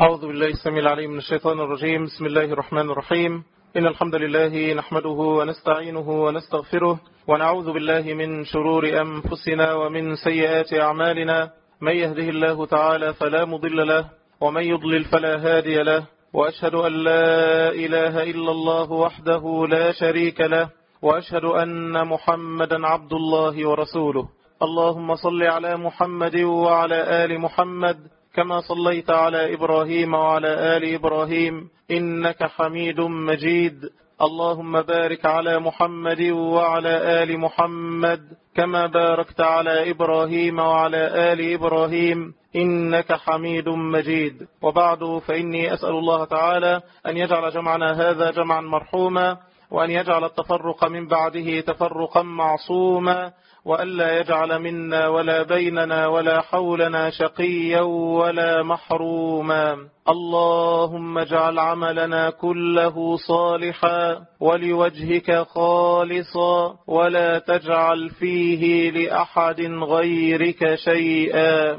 أعوذ بالله السميع العليم من الشيطان الرجيم. بسم الله الرحمن الرحيم. إن الحمد لله نحمده ونستعينه ونستغفره ونعوذ بالله من شرور أنفسنا ومن سيئات أعمالنا. من يهده الله تعالى فلا مضل له ومن يضلل فلا هادي له، وأشهد أن لا إله إلا الله وحده لا شريك له، وأشهد أن محمدا عبد الله ورسوله. اللهم صل على محمد وعلى آل محمد كما صليت على إبراهيم وعلى آل إبراهيم إنك حميد مجيد. اللهم بارك على محمد وعلى آل محمد كما باركت على إبراهيم وعلى آل إبراهيم إنك حميد مجيد. وبعد، فإني أسأل الله تعالى أن يجعل جمعنا هذا جمعا مرحوما، وأن يجعل التفرق من بعده تفرقا معصوما، وألا يجعل منا ولا بيننا ولا حولنا شقيا ولا محروما. اللهم اجعل عملنا كله صالحا ولوجهك خالصا، ولا تجعل فيه لأحد غيرك شيئا.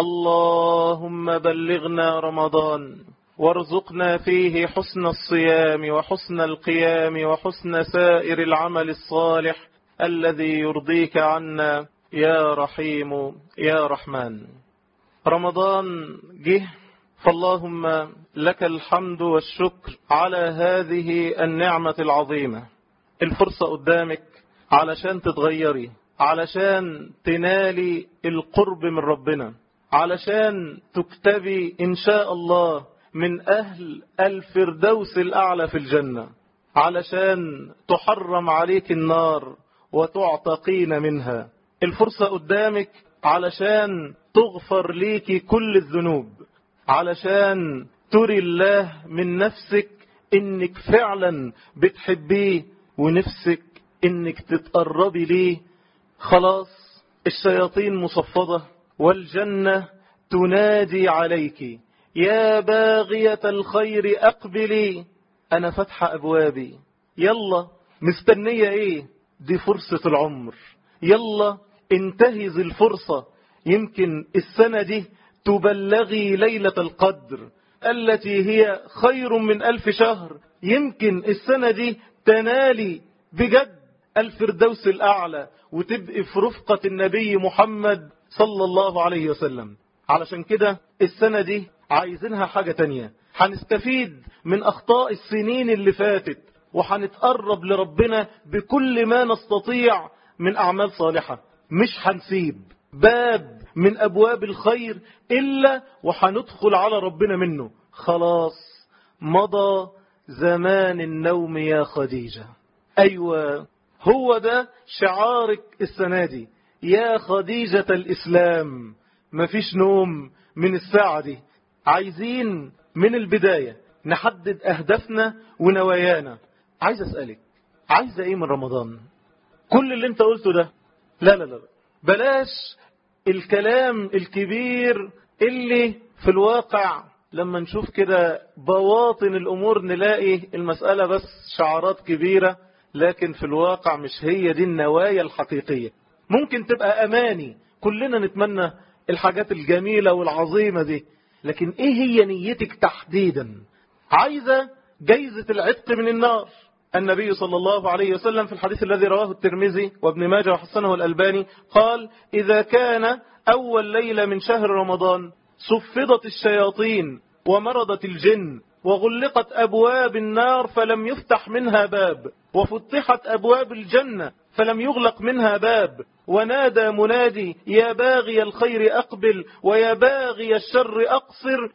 اللهم بلغنا رمضان وارزقنا فيه حسن الصيام وحسن القيام وحسن سائر العمل الصالح الذي يرضيك عنا يا رحيم يا رحمن. رمضان جه، فاللهم لك الحمد والشكر على هذه النعمة العظيمة. الفرصة قدامك علشان تتغيري، علشان تنالي القرب من ربنا، علشان تكتبي إن شاء الله من أهل الفردوس الأعلى في الجنة، علشان تحرم عليك النار وتعتقين منها. الفرصة قدامك علشان تغفر ليك كل الذنوب، علشان تري الله من نفسك إنك فعلا بتحبيه ونفسك إنك تتقربي ليه. خلاص الشياطين مصفدة والجنة تنادي عليك يا باغية الخير أقبلي، أنا فتح أبوابي. يلا مستنية إيه؟ دي فرصة العمر، يلا انتهز الفرصة. يمكن السنة دي تبلغي ليلة القدر التي هي خير من 1000 شهر. يمكن السنة دي تنالي بجد الفردوس الأعلى وتبقي في رفقة النبي محمد صلى الله عليه وسلم. علشان كده السنة دي عايزينها حاجة تانية، هنستفيد من أخطاء السنين اللي فاتت، وهنتقرب لربنا بكل ما نستطيع من أعمال صالحة. مش هنسيب باب من أبواب الخير إلا وهندخل على ربنا منه. خلاص مضى زمان النوم يا خديجة. أيوة، هو ده شعارك السنة دي يا خديجة الإسلام. مفيش نوم من الساعة دي. عايزين من البداية نحدد أهدافنا ونوايانا. عايز أسألك، عايزة إيه من رمضان؟ كل اللي انت قلته ده لا لا لا، بلاش الكلام الكبير اللي في الواقع لما نشوف كده بواطن الأمور نلاقي المسألة بس شعارات كبيرة، لكن في الواقع مش هي دي النوايا الحقيقية. ممكن تبقى أماني، كلنا نتمنى الحاجات الجميلة والعظيمة دي، لكن إيه هي نيتك تحديدا؟ عايزة جايزة العتق من النار. النبي صلى الله عليه وسلم في الحديث الذي رواه الترمذي وابن ماجه وحسنه الألباني قال: إذا كان أول ليلة من شهر رمضان صفدت الشياطين ومرضت الجن وغلقت أبواب النار فلم يفتح منها باب، وفتحت أبواب الجنة فلم يغلق منها باب، ونادى منادي يا باغي الخير أقبل ويا باغي الشر أقصر،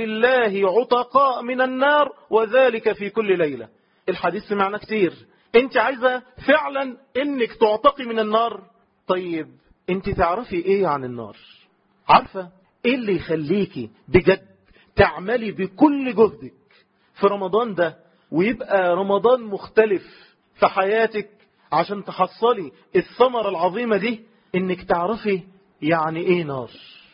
ولله عتقاء من النار وذلك في كل ليلة. الحديث سمعنا كتير. انت عايزة فعلا انك تعتقي من النار؟ طيب انت تعرفي ايه عن النار؟ عارفة ايه اللي يخليكي بجد تعملي بكل جهدك في رمضان ده ويبقى رمضان مختلف في حياتك عشان تحصلي الثمرة العظيمة دي؟ انك تعرفي يعني ايه نار.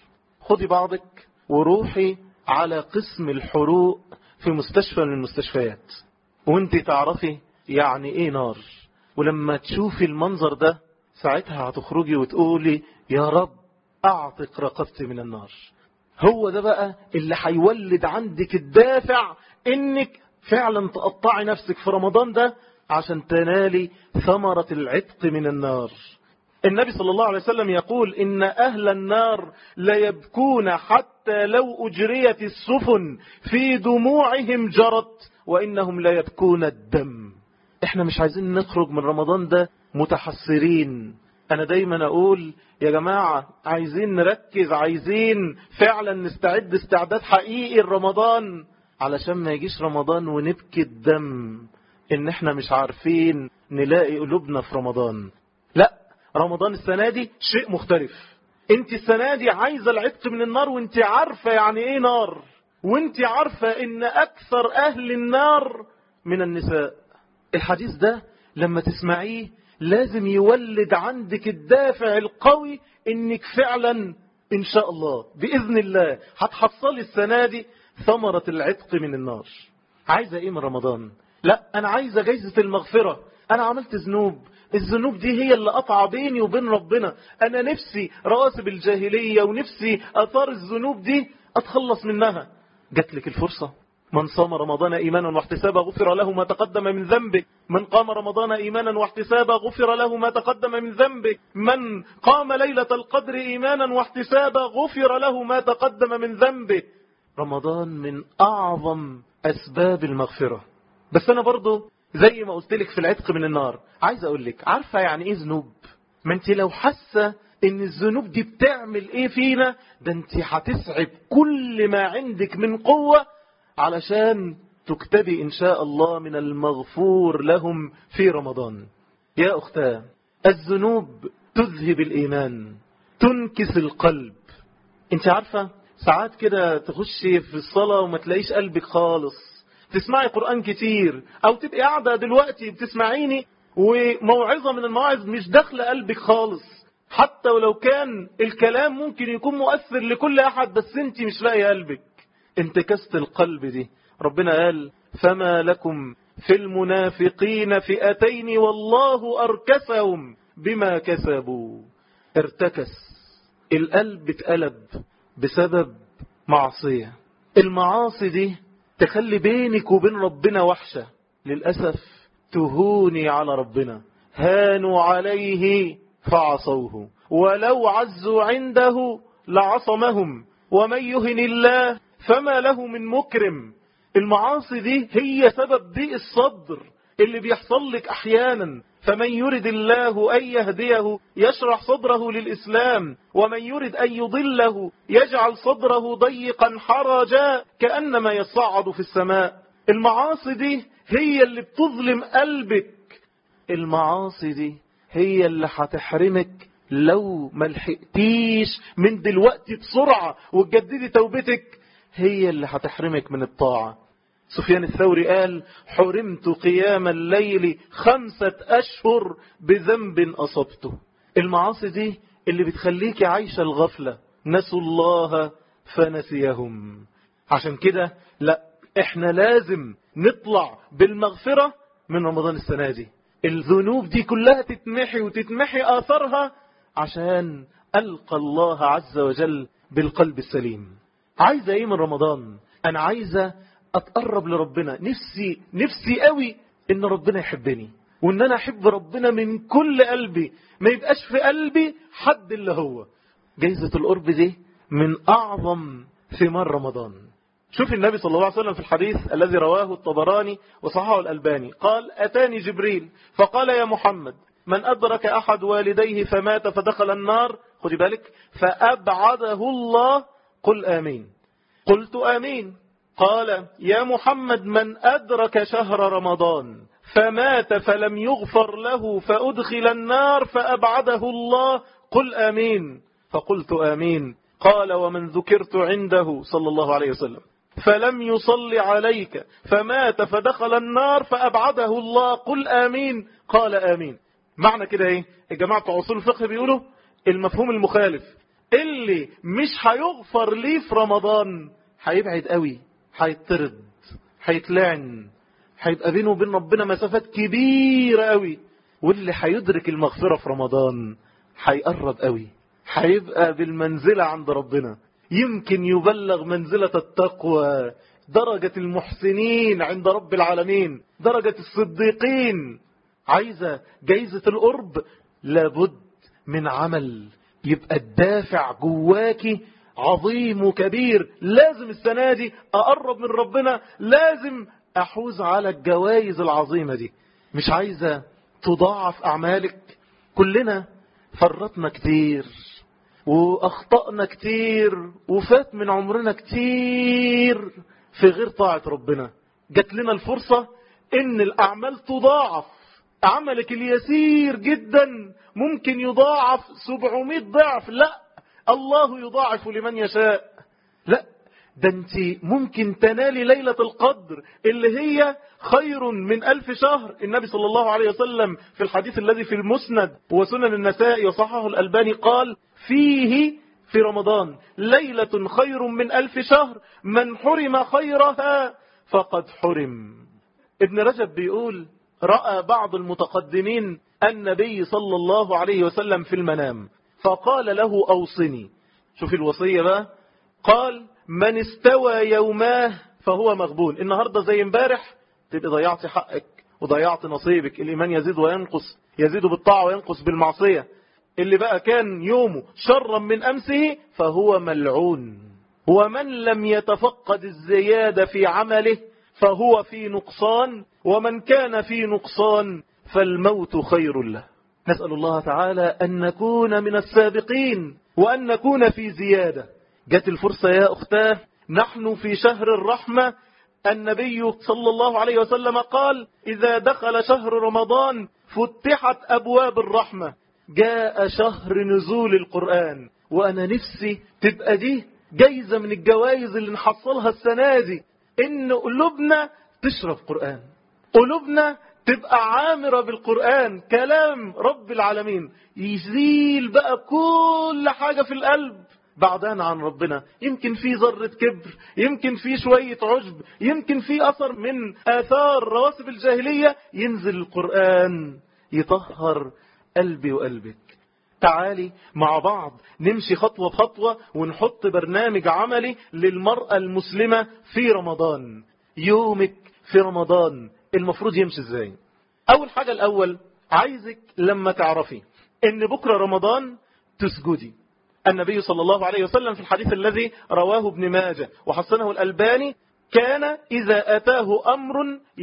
خدي بعضك وروحي على قسم الحروق في مستشفى من المستشفيات وانت تعرفي يعني ايه نار. ولما تشوفي المنظر ده ساعتها هتخرجي وتقولي يا رب اعتق رقبتي من النار. هو ده بقى اللي هيولد عندك الدافع انك فعلا تقطعي نفسك في رمضان ده عشان تنالي ثمرة العتق من النار. النبي صلى الله عليه وسلم يقول إن أهل النار ليبكون حتى لو أجريت السفن في دموعهم جرت وإنهم ليبكون الدم. احنا مش عايزين نخرج من رمضان ده متحسرين. أنا دايما أقول يا جماعة عايزين نركز، عايزين فعلا نستعد استعداد حقيقي لرمضان علشان ما يجيش رمضان ونبكي الدم إن احنا مش عارفين نلاقي قلوبنا في رمضان. لا، رمضان السنة دي شيء مختلف. انت السنة دي عايزة العتق من النار وانت عارفة يعني ايه نار، وانت عارفة ان اكثر اهل النار من النساء. الحديث ده لما تسمعيه لازم يولد عندك الدافع القوي انك فعلا ان شاء الله بإذن الله هتحصلي السنة دي ثمرة العتق من النار. عايزة ايه من رمضان؟ لا، انا عايزة جايزة المغفرة. انا عملت ذنوب، الذنوب دي هي اللي قطع بيني وبين ربنا. انا نفسي رواسب الجاهلية ونفسي اثار الذنوب دي اتخلص منها. جات لك الفرصة. من صام رمضان ايمانا واحتسابا غفر له ما تقدم من ذنبه. من قام رمضان ايمانا واحتسابا غفر له ما تقدم من ذنبه. من قام ليلة القدر ايمانا واحتسابا غفر له ما تقدم من ذنبه. رمضان من اعظم اسباب المغفرة. بس انا برضو زي ما قلت لك في العتق من النار، عايز اقول لك عارفة يعني ايه ذنوب؟ ما انت لو حاسة ان الذنوب دي بتعمل ايه فينا، ده انت هتسعب كل ما عندك من قوة علشان تكتبي ان شاء الله من المغفور لهم في رمضان. يا اختاه، الذنوب تذهب الايمان، تنكس القلب. انت عارفة ساعات كده تخشي في الصلاة وما تلاقيش قلبك خالص، تسمعي قرآن كتير او تبقي قاعدة دلوقتي بتسمعيني وموعظة من المواعظ مش داخلة قلبك خالص، حتى ولو كان الكلام ممكن يكون مؤثر لكل احد بس انت مش لاقي قلبك. انتكست القلب دي. ربنا قال فما لكم في المنافقين فئتين والله أركسهم بما كسبوا. ارتكس القلب، اتقلب بسبب معصية. المعاصي دي تخلي بينك وبين ربنا وحشة. للأسف تهوني على ربنا. هانوا عليه فعصوه ولو عزوا عنده لعصمهم ومن يهن الله فما له من مكرم. المعاصي دي هي سبب ضيق الصدر اللي بيحصل لك احيانا. فمن يرد الله ان يهديه يشرح صدره للإسلام ومن يرد ان يضله يجعل صدره ضيقا حرجا كأنما يصعد في السماء. المعاصي دي هي اللي بتظلم قلبك. المعاصي دي هي اللي هتحرمك لو ما لحقتيش من دلوقتي بسرعة وتجددي توبتك، هي اللي هتحرمك من الطاعة. سفيان الثوري قال حرمت قيام الليل 5 أشهر بذنب أصبته. المعاصي دي اللي بتخليك عايشة الغفلة. نسوا الله فنسيهم. عشان كده لا، احنا لازم نطلع بالمغفرة من رمضان السنة دي. الذنوب دي كلها تتمحي وتتمحي آثارها عشان ألقى الله عز وجل بالقلب السليم. عايزة ايه من رمضان؟ انا عايزة اتقرب لربنا. نفسي قوي ان ربنا يحبني وان انا احب ربنا من كل قلبي، ما يبقاش في قلبي حد اللي هو. جايزة القرب دي من اعظم ثمار رمضان. شوف النبي صلى الله عليه وسلم في الحديث الذي رواه الطبراني وصححه الألباني قال أتاني جبريل فقال يا محمد من أدرك أحد والديه فمات فدخل النار، خذي بالك، فأبعده الله قل آمين. قلت آمين. قال يا محمد من أدرك شهر رمضان فمات فلم يغفر له فأدخل النار فأبعده الله قل آمين. فقلت آمين. قال ومن ذكرت عنده صلى الله عليه وسلم فلم يصلي عليك فمات فدخل النار فأبعده الله قل آمين. قال آمين. معنى كده ايه؟ الجماعة بتوع اصول الفقه بيقولوا المفهوم المخالف، اللي مش هيغفر ليه في رمضان هيبعد قوي، هيطرد، هيتلعن، هيبقى بينه وبين ربنا مسافات كبيرة قوي. واللي هيدرك المغفرة في رمضان هيقرب قوي، هيبقى بالمنزلة عند ربنا. يمكن يبلغ منزلة التقوى، درجة المحسنين عند رب العالمين، درجة الصديقين. عايزة جايزة القرب، لابد من عمل يبقى الدافع جواكي عظيم وكبير. لازم السنة دي أقرب من ربنا، لازم أحوز على الجوائز العظيمة دي. مش عايزة تضاعف أعمالك. كلنا فرطنا كتير وأخطأنا كتير وفات من عمرنا كتير في غير طاعة ربنا. جات لنا الفرصة إن الأعمال تضاعف. عملك اليسير جدا ممكن يضاعف 700 ضعف. لا، الله يضاعف لمن يشاء. لا، ده انت ممكن تنالي ليلة القدر اللي هي خير من 1000 شهر. النبي صلى الله عليه وسلم في الحديث الذي في المسند وسنن النسائي وصححه الألباني قال فيه في رمضان ليلة خير من 1000 شهر، من حرم خيرها فقد حرم. ابن رجب بيقول رأى بعض المتقدمين النبي صلى الله عليه وسلم في المنام فقال له أوصني. شوف الوصية بقى، قال من استوى يوماه فهو مغبون. النهاردة زي امبارح تبقى ضيعت حقك وضيعت نصيبك. الإيمان يزيد وينقص، يزيد بالطاعة وينقص بالمعصية. اللي بقى كان يومه شرا من أمسه فهو ملعون. ومن لم يتفقد الزيادة في عمله فهو في نقصان، ومن كان في نقصان فالموت خير له. نسأل الله تعالى أن نكون من السابقين وأن نكون في زيادة. جت الفرصة يا أختاه، نحن في شهر الرحمة. النبي صلى الله عليه وسلم قال إذا دخل شهر رمضان فتحت أبواب الرحمة. جاء شهر نزول القرآن، وأنا نفسي تبقى دي جايزة من الجوائز اللي نحصلها السنة دي، إن قلوبنا تشرب قرآن، قلوبنا تبقى عامرة بالقرآن. كلام رب العالمين يزيل بقى كل حاجة في القلب بعدان عن ربنا. يمكن في ذرة كبر، يمكن في شوية عجب، يمكن في أثر من آثار رواسب الجاهلية. ينزل القرآن يطهر قلبي وقلبك. تعالي مع بعض نمشي خطوة بخطوة ونحط برنامج عملي للمرأة المسلمة في رمضان. يومك في رمضان المفروض يمشي ازاي؟ أول حاجة الأول عايزك لما تعرفي ان بكرة رمضان تسجدي. النبي صلى الله عليه وسلم في الحديث الذي رواه ابن ماجه وحسنه الألباني كان إذا أتاه أمر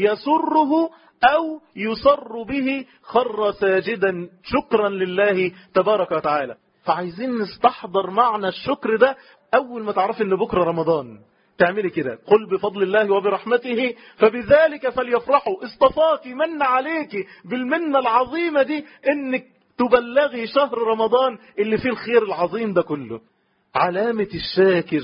يسره أو يسر به خر ساجدا شكرا لله تبارك وتعالى. فعايزين نستحضر معنى الشكر ده. أول ما تعرفي أن بكرة رمضان تعملي كده، قل بفضل الله وبرحمته فبذلك فليفرحوا. اصطفاك من عليك بالمنة العظيمة دي انك تبلغي شهر رمضان اللي فيه الخير العظيم ده كله. علامة الشاكر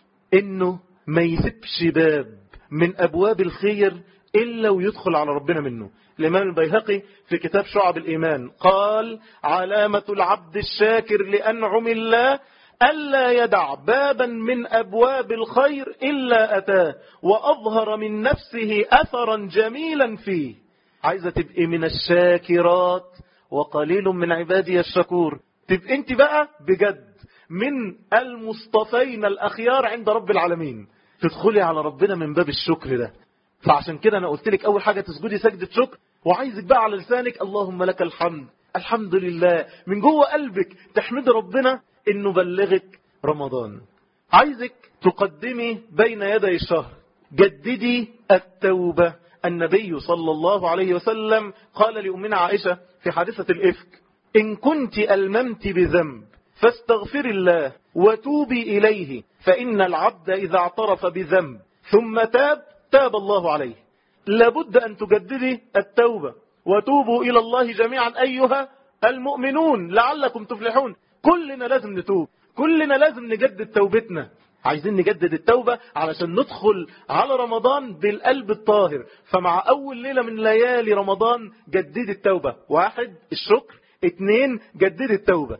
انه ما يسيبش باب من ابواب الخير إلا ويدخل على ربنا منه. الإمام البيهقي في كتاب شعب الإيمان قال علامة العبد الشاكر لأنعم الله ألا يدع بابا من أبواب الخير إلا أتاه وأظهر من نفسه أثرا جميلا فيه. عايزة تبقي من الشاكرات وقليل من عبادي الشكور. تبقى انت بقى بجد من المصطفين الأخيار عند رب العالمين. تدخلي على ربنا من باب الشكر ده. فعشان كده أنا قلت لك أول حاجة تسجدي سجدة شكر، وعايزك بقى على لسانك اللهم لك الحمد، الحمد لله، من جوه قلبك تحمد ربنا إنه بلغك رمضان. عايزك تقدمي بين يدي الشهر جددي التوبة. النبي صلى الله عليه وسلم قال لأمنا عائشة في حادثة الإفك إن كنت ألممت بذنب فاستغفر الله وتوبي إليه فإن العبد إذا اعترف بذنب ثم تاب الله عليه. لابد أن تجددي التوبة وتوبوا إلى الله جميعا أيها المؤمنون لعلكم تفلحون. كلنا لازم نتوب، كلنا لازم نجدد توبتنا. عايزين نجدد التوبة علشان ندخل على رمضان بالقلب الطاهر. فمع أول ليلة من ليالي رمضان جدد التوبة. 1 الشكر، 2 جدد التوبة،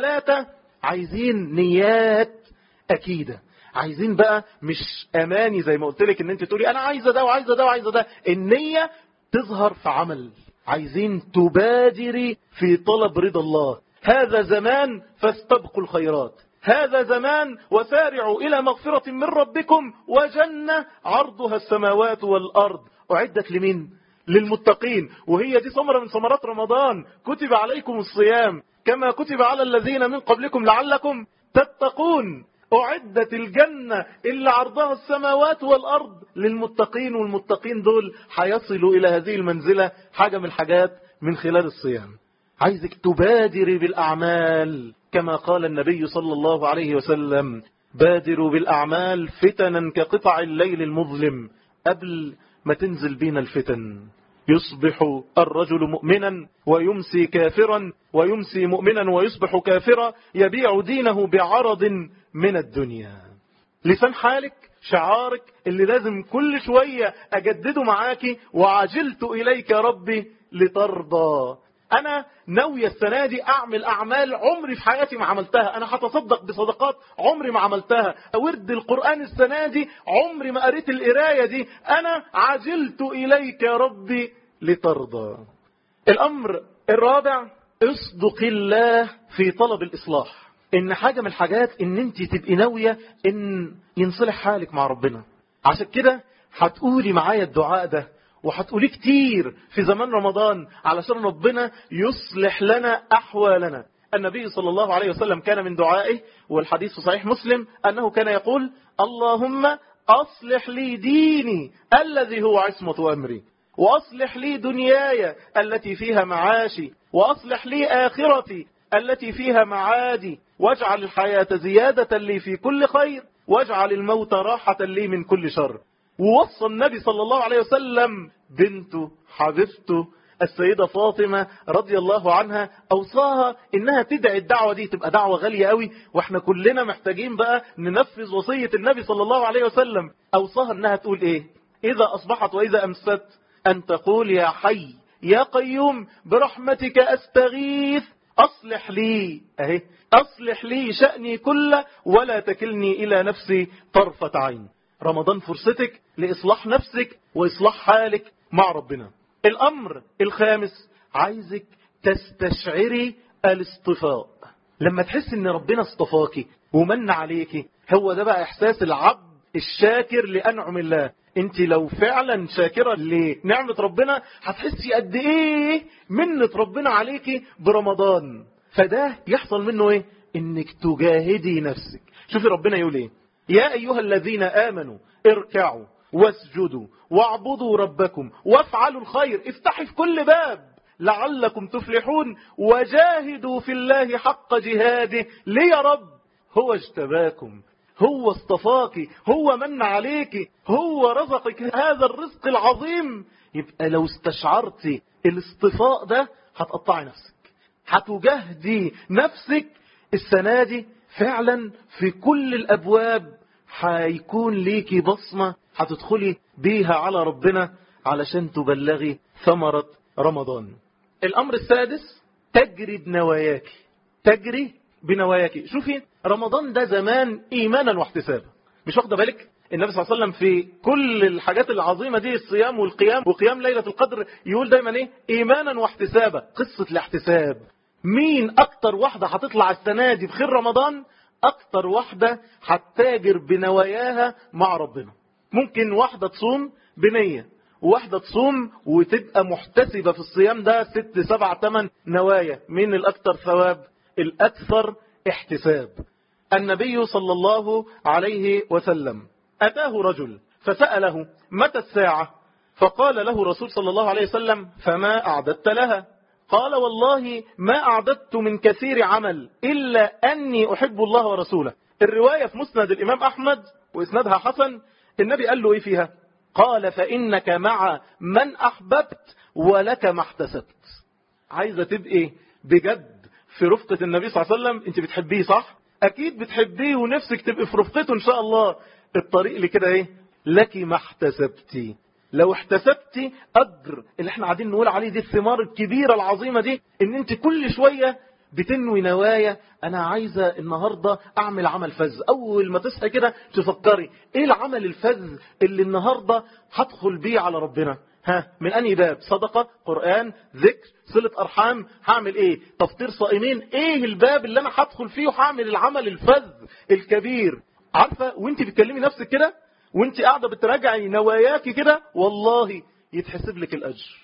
3 عايزين نيات أكيدة. عايزين بقى مش أماني زي ما قلت لك ان انت تقولي أنا عايزة ده وعايزة ده وعايزة ده. النية تظهر في عمل. عايزين تبادري في طلب رضا الله. هذا زمان فاستبقوا الخيرات، هذا زمان وسارعوا إلى مغفرة من ربكم وجنة عرضها السماوات والأرض. أعدت لمين؟ للمتقين. وهي دي ثمرة من ثمرات رمضان. كتب عليكم الصيام كما كتب على الذين من قبلكم لعلكم تتقون. أعدت الجنة اللي عرضها السماوات والأرض للمتقين، والمتقين دول هيصلوا إلى هذه المنزلة حاجة من الحاجات من خلال الصيام. عايزك تبادري بالأعمال كما قال النبي صلى الله عليه وسلم: بادروا بالأعمال فتنا كقطع الليل المظلم. قبل ما تنزل بينا الفتن يصبح الرجل مؤمنا ويمسي كافرا، ويمسي مؤمنا ويصبح كافرا، يبيع دينه بعرض من الدنيا. لسان حالك، شعارك اللي لازم كل شوية أجدده معاكي: وعجلت إليك ربي لترضى. أنا ناوية السنة دي أعمل أعمال عمري في حياتي ما عملتها. أنا هتصدق بصدقات عمري ما عملتها. أورد القرآن السنة دي عمري ما قريت القراية دي. أنا عجلت إليك يا ربي لترضى. الأمر الرابع: اصدق الله في طلب الإصلاح. إن حاجة من الحاجات إن أنت تبقي ناوية إن ينصلح حالك مع ربنا. عشان كده هتقولي معايا الدعاء ده، وهتقولي كتير في زمان رمضان علشان ربنا يصلح لنا أحوالنا. النبي صلى الله عليه وسلم كان من دعائه، والحديث في صحيح مسلم، أنه كان يقول: اللهم أصلح لي ديني الذي هو عصمة أمري، وأصلح لي دنياي التي فيها معاشي، وأصلح لي آخرتي التي فيها معادي، واجعل الحياة زيادة لي في كل خير، واجعل الموت راحة لي من كل شر. ووصى النبي صلى الله عليه وسلم بنته حبيبته السيدة فاطمة رضي الله عنها، أوصاها إنها تدعي الدعوة دي. تبقى دعوة غالية قوي، وإحنا كلنا محتاجين بقى ننفذ وصية النبي صلى الله عليه وسلم. أوصاها إنها تقول إيه؟ إذا أصبحت وإذا أمست أن تقول: يا حي يا قيوم برحمتك أستغيث أصلح لي، أهي، أصلح لي شأني كله ولا تكلني إلى نفسي طرفة عين. رمضان فرصتك لإصلاح نفسك وإصلاح حالك مع ربنا. الأمر الخامس: عايزك تستشعري الاصطفاء. لما تحس ان ربنا اصطفاكي ومن عليكي، هو ده بقى إحساس العبد الشاكر لأنعم الله. انت لو فعلا شاكرة لنعمة ربنا هتحسي قد ايه منة ربنا عليكي برمضان. فده يحصل منه ايه؟ انك تجاهدي نفسك. شوفي ربنا يقول ايه: يا أيها الذين آمنوا اركعوا واسجدوا واعبدوا ربكم وافعلوا الخير. افتحي في كل باب لعلكم تفلحون، وجاهدوا في الله حق جهاده. ليه يا رب؟ هو اجتباكم، هو اصطفاكي، هو من عليكي، هو رزقك هذا الرزق العظيم. يبقى لو استشعرتي الاصطفاء ده هتقطعي نفسك، هتجاهدي نفسك السنة دي فعلا في كل الأبواب. هيكون ليكي بصمة هتدخلي بيها على ربنا علشان تبلغي ثمرة رمضان. الأمر السادس: تجري بنواياكي. تجري بنواياكي. شوفي رمضان ده زمان إيمانا واحتسابا. مش واخده بالك؟ النبي صلى الله عليه وسلم في كل الحاجات العظيمة دي، الصيام والقيام وقيام ليلة القدر، يقول دايما ايه؟ إيمانا واحتسابا. قصة الاحتساب. مين أكتر واحدة هتطلع السنة دي بخير رمضان؟ أكتر واحدة هتتاجر بنواياها مع ربنا. ممكن واحدة تصوم بنية، وواحدة تصوم وتبقى محتسبة في الصيام ده 6 7 8 نوايا. من الأكثر ثواب؟ الأكثر احتساب. النبي صلى الله عليه وسلم أتاه رجل فسأله: متى الساعة؟ فقال له الرسول صلى الله عليه وسلم: فما أعددت لها؟ قال: والله ما أعددت من كثير عمل إلا أني أحب الله ورسوله. الرواية في مسند الإمام أحمد وإسنادها حسن. النبي قال له إيه فيها؟ قال: فإنك مع من أحببت ولك ما احتسبت. عايزة تبقي بجد في رفقة النبي صلى الله عليه وسلم. انت بتحبيه صح؟ أكيد بتحبيه ونفسك تبقي في رفقته إن شاء الله. الطريق اللي كده إيه؟ لك ما احتسبتي. لو احتسبتي أجر اللي احنا قاعدين نقول عليه دي، الثمار الكبيرة العظيمة دي، ان انت كل شوية بتنوي نوايا. انا عايزة النهاردة اعمل عمل فذ. اول ما تصحي كده تفكري ايه العمل الفذ اللي النهاردة هدخل بيه على ربنا. من أنهي باب؟ صدقة، قرآن، ذكر، صلة أرحام، هعمل إيه؟ تفطير صائمين. إيه الباب اللي أنا هدخل فيه وهعمل العمل الفذ الكبير؟ عارفة وانت بتكلمي نفسك كده وانت قاعدة بتراجعي نواياكي كده، والله يتحسب لك الأجر.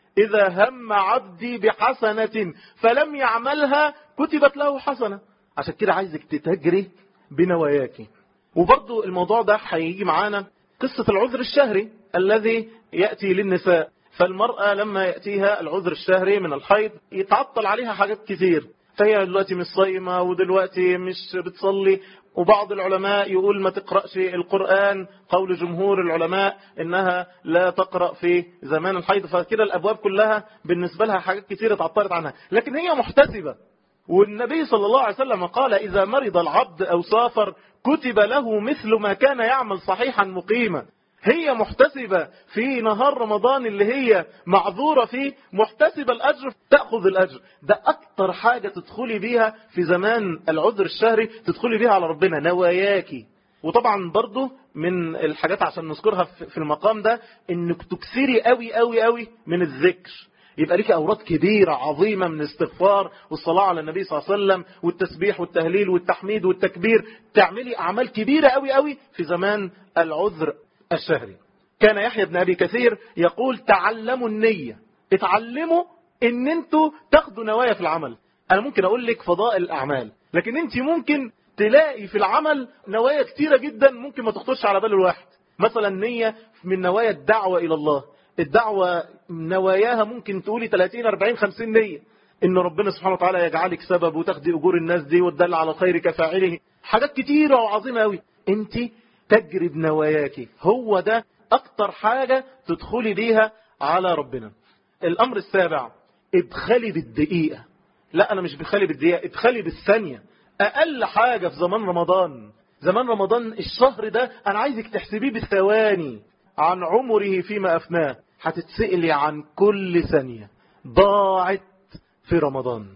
إذا هم عبدي بحسنة فلم يعملها كتبت له حسنة. عشان كده عايزك تتجري بنواياكي. وبرضو الموضوع ده هيجي معانا قصة العذر الشهري الذي يأتي للنساء. فالمرأة لما يأتيها العذر الشهري من الحيض يتعطل عليها حاجات كتير، فهي دلوقتي مش صايمة ودلوقتي مش بتصلي. وبعض العلماء يقول ما تقرأش القرآن، قول جمهور العلماء إنها لا تقرأ في زمان الحيض. فكده الأبواب كلها بالنسبة لها حاجات كتير اتعطلت عنها، لكن هي محتسبة. والنبي صلى الله عليه وسلم قال إذا مرض العبد أو سافر كتب له مثل ما كان يعمل صحيحا مقيما. هي محتسبة في نهار رمضان اللي هي معذورة فيه، محتسبة الأجر، تأخذ الأجر. ده أكتر حاجة تدخلي بيها في زمان العذر الشهري، تدخلي بيها على ربنا نواياكي. وطبعا برضو من الحاجات عشان نذكرها في المقام ده انك تكثري قوي قوي قوي من الذكر. يبقى لك أوراد كبيرة عظيمة من الاستغفار والصلاة على النبي صلى الله عليه وسلم والتسبيح والتهليل والتحميد والتكبير. تعملي أعمال كبيرة قوي قوي في زمان العذر الشهري. كان يحيى بن أبي كثير يقول تعلموا النية، اتعلموا ان انتوا تاخدوا نوايا في العمل. انا ممكن اقول لك فضائل الاعمال، لكن انت ممكن تلاقي في العمل نوايا كتيرة جدا ممكن ما تخطرش على بال الواحد. مثلا نية من نوايا الدعوة الى الله. الدعوة نواياها ممكن تقولي 30 40 50 نية، ان ربنا سبحانه وتعالى يجعلك سبب وتاخدي اجور الناس دي وتدل على الخير كفاعله. حاجات كتيرة وعظيمة قوي. انت تجري بنواياكي، هو ده اكتر حاجة تدخلي بيها على ربنا. الامر السابع، ادخلي بالدقيقة. لا انا مش بدخلي بالدقيقة، ادخلي بالثانية. اقل حاجة في زمان رمضان، زمان رمضان الشهر ده انا عايزك تحسبيه بالثواني. عن عمره فيما افناه، هتتسألي عن كل ثانية ضاعت في رمضان.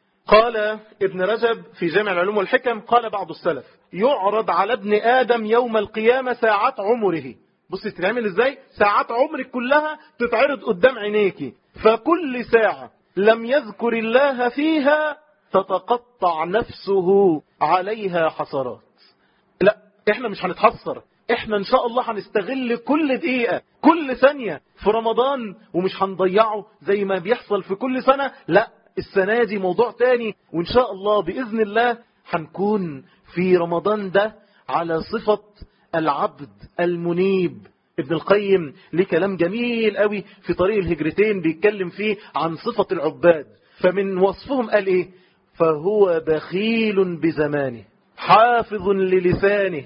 قال ابن رجب في جامع العلوم والحكم، قال بعض السلف يعرض على ابن آدم يوم القيامة ساعات عمره. بصي تتعمل ازاي؟ ساعات عمرك كلها تتعرض قدام عينيكي، فكل ساعة لم يذكر الله فيها تتقطع نفسه عليها حسرات. لا احنا مش هنتحسر، احنا ان شاء الله هنستغل كل دقيقة كل ثانية في رمضان، ومش هنضيعه زي ما بيحصل في كل سنة. لا السنة دي موضوع تاني، وإن شاء الله بإذن الله هنكون في رمضان ده على صفة العبد المنيب. ابن القيم ليه كلام جميل قوي في طريق الهجرتين بيتكلم فيه عن صفة العباد. فمن وصفهم قال ايه؟ فهو بخيل بزمانه، حافظ للسانه،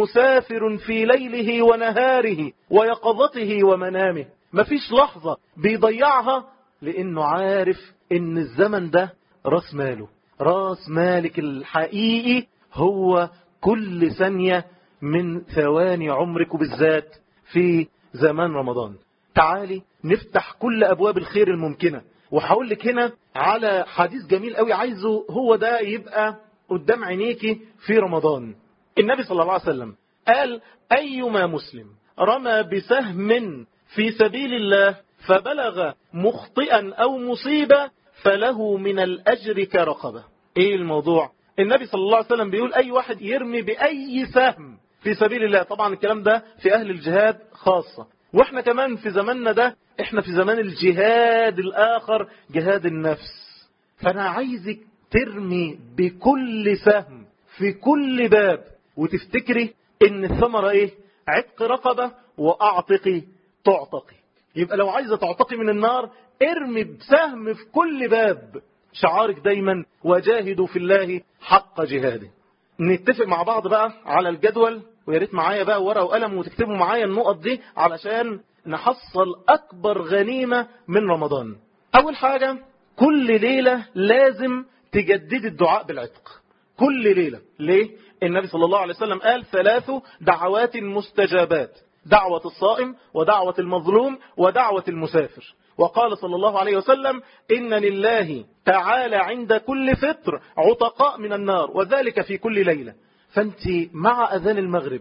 مسافر في ليله ونهاره ويقظته ومنامه. مفيش لحظة بيضيعها، لانه عارف ان الزمن ده راس ماله. راس مالك الحقيقي هو كل ثانية من ثواني عمرك، وبالذات في زمان رمضان. تعالي نفتح كل أبواب الخير الممكنة. وهقول لك هنا على حديث جميل قوي عايزه هو ده يبقى قدام عينيكي في رمضان. النبي صلى الله عليه وسلم قال أيما مسلم رمى بسهم في سبيل الله فبلغ مخطئا أو مصيبة فله من الأجر كرقبة. ايه الموضوع؟ النبي صلى الله عليه وسلم بيقول اي واحد يرمي بأي سهم في سبيل الله. طبعا الكلام ده في اهل الجهاد خاصة، واحنا كمان في زماننا ده احنا في زمان الجهاد الاخر، جهاد النفس. فانا عايزك ترمي بكل سهم في كل باب، وتفتكري ان الثمرة ايه؟ عتق رقبة واعتقي تعتقي. يبقى لو عايزة تعتقي من النار ارمي بسهم في كل باب. شعارك دايما وجاهدوا في الله حق جهاده. نتفق مع بعض بقى على الجدول، وياريت معايا بقى ورقة وقلم وتكتبوا معايا النقط دي علشان نحصل أكبر غنيمة من رمضان. أول حاجة، كل ليلة لازم تجدد الدعاء بالعتق. كل ليلة. ليه؟ النبي صلى الله عليه وسلم قال 3 دعوات مستجابات: دعوة الصائم ودعوة المظلوم ودعوة المسافر. وقال صلى الله عليه وسلم إن لله تعالى عند كل فطر عتقاء من النار، وذلك في كل ليلة. فأنت مع أذان المغرب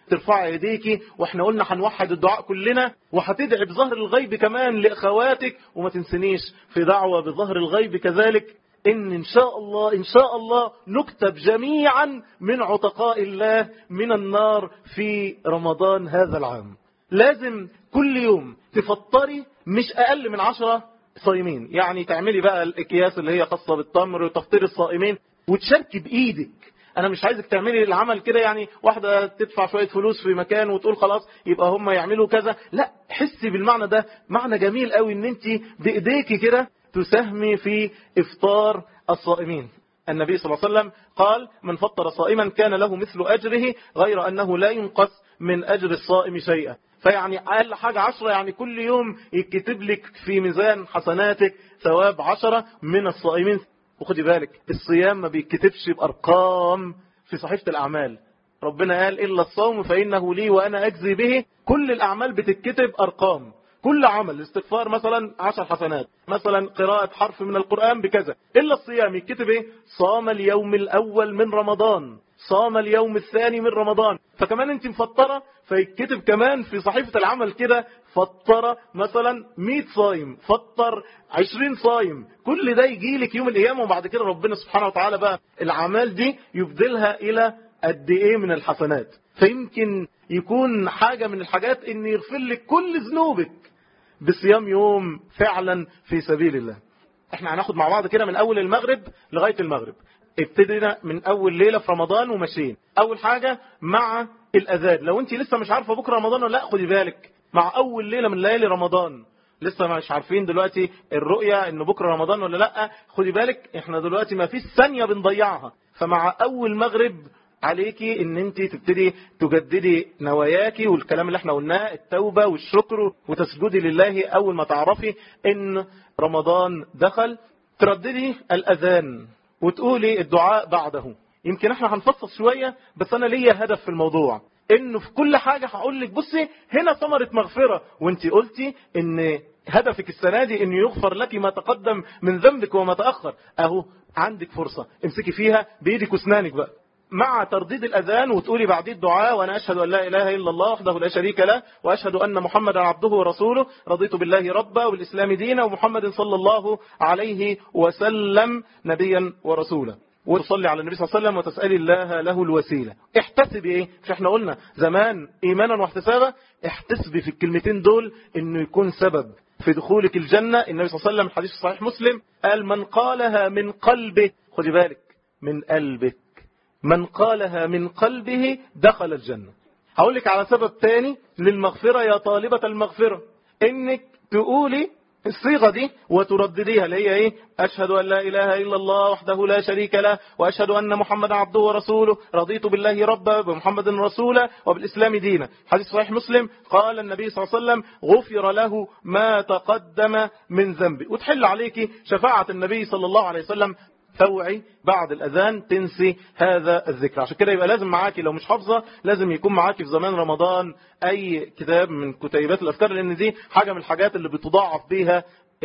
ترفع يديكي، واحنا قلنا هنوحد الدعاء كلنا، وهتدعي بظهر الغيب كمان لأخواتك. وما تنسنيش في دعوة بظهر الغيب كذلك، إن شاء الله إن شاء الله نكتب جميعا من عتقاء الله من النار في رمضان هذا العام. لازم كل يوم تفطري مش أقل من 10 صايمين، يعني تعملي بقى الأكياس اللي هي خاصة بالتمر وتفطير الصائمين وتشاركي بإيدك. أنا مش عايزك تعملي العمل كده، يعني واحدة تدفع شوية فلوس في مكان وتقول خلاص يبقى هم يعملوا كذا. لا، حسي بالمعنى ده، معنى جميل قوي ان انت بإيديكي كده تساهمي في إفطار الصائمين. النبي صلى الله عليه وسلم قال: من فطر صائما كان له مثل أجره غير أنه لا ينقص من أجر الصائم شيئا. فيعني أقل حاجة 10، يعني كل يوم يكتب لك في ميزان حسناتك ثواب 10 من الصائمين. وخدي بالك، الصيام ما بيتكتبش بأرقام في صحيفة الأعمال. ربنا قال: إلا الصوم فإنه لي وأنا أجزي به. كل الأعمال بتتكتب أرقام، كل عمل. الاستغفار مثلا 10 حسنات، مثلا قراءة حرف من القرآن بكذا. إلا الصيام يتكتب إيه؟ صام اليوم الأول من رمضان، صام اليوم الثاني من رمضان. فكمان انت مفطرة، فيتكتب كمان في صحيفة العمل كده: فطر مثلا 100 صايم، فطر 20 صايم. كل ده يجي لك يوم القيامة، وبعد كده ربنا سبحانه وتعالى بقى الأعمال دي يبدلها إلى قد إيه من الحسنات. فيمكن يكون حاجة من الحاجات إن يغفر لك كل ذنوبك بصيام يوم فعلا في سبيل الله. احنا هناخد مع بعض كده من أول المغرب لغاية المغرب. ابتدينا من أول ليلة في رمضان وماشيين. أول حاجة مع الأذان. لو انت لسه مش عارفة بكرة رمضان ولا لا، خدي بالك، مع أول ليلة من ليالي رمضان لسه مش عارفين دلوقتي الرؤية ان بكرة رمضان ولا لا، خدي بالك احنا دلوقتي ما فيش ثانية بنضيعها. فمع أول مغرب عليكي ان انت تبتدي تجددي نواياكي والكلام اللي احنا قلناه، التوبة والشكر وتسجدي لله. اول ما تعرفي ان رمضان دخل ترددي الأذان وتقولي الدعاء بعده. يمكن احنا هنفصل شوية، بس انا ليا هدف في الموضوع، انه في كل حاجة هقول لك بصي هنا ثمرة مغفرة، وانت قلتي ان هدفك السنة دي ان يغفر لك ما تقدم من ذنبك وما تأخر. اهو عندك فرصة، امسكي فيها بايدك واسنانك بقى مع ترديد الأذان، وتقولي بعديه الدعاء: وأنا أشهد أن لا إله إلا الله وحده لا شريك له، وأشهد أن محمدا عبده ورسوله، رضيت بالله ربا والإسلام دينا ومحمد صلى الله عليه وسلم نبيا ورسولا. وتصلي على النبي صلى الله عليه وسلم وتسألي الله له الوسيلة. احتسبي ايه؟ مش احنا قلنا زمان ايمانا واحتسابا؟ احتسبي في الكلمتين دول انه يكون سبب في دخولك الجنة. النبي صلى الله عليه وسلم الحديث صحيح مسلم قال: من قالها من قلبه، خدي بالك من قلبك، من قالها من قلبه دخل الجنة. هقول لك على سبب تاني للمغفرة يا طالبة المغفرة، انك تقولي الصيغة دي وتردديها اللي هي ايه؟ أشهد أن لا إله إلا الله وحده لا شريك له، وأشهد أن محمدا عبده ورسوله، رضيت بالله ربا ومحمد رسولا وبالإسلام دينا. حديث صحيح مسلم قال النبي صلى الله عليه وسلم: غفر له ما تقدم من ذنبه. وتحل عليك شفاعة النبي صلى الله عليه وسلم. توعي بعد الأذان تنسي هذا الذكر. عشان كده يبقى لازم معاكي، لو مش حافظة لازم يكون معاكي في زمان رمضان أي كتاب من كتيبات الأذكار، لأن دي حاجة من الحاجات اللي بتضاعف بيها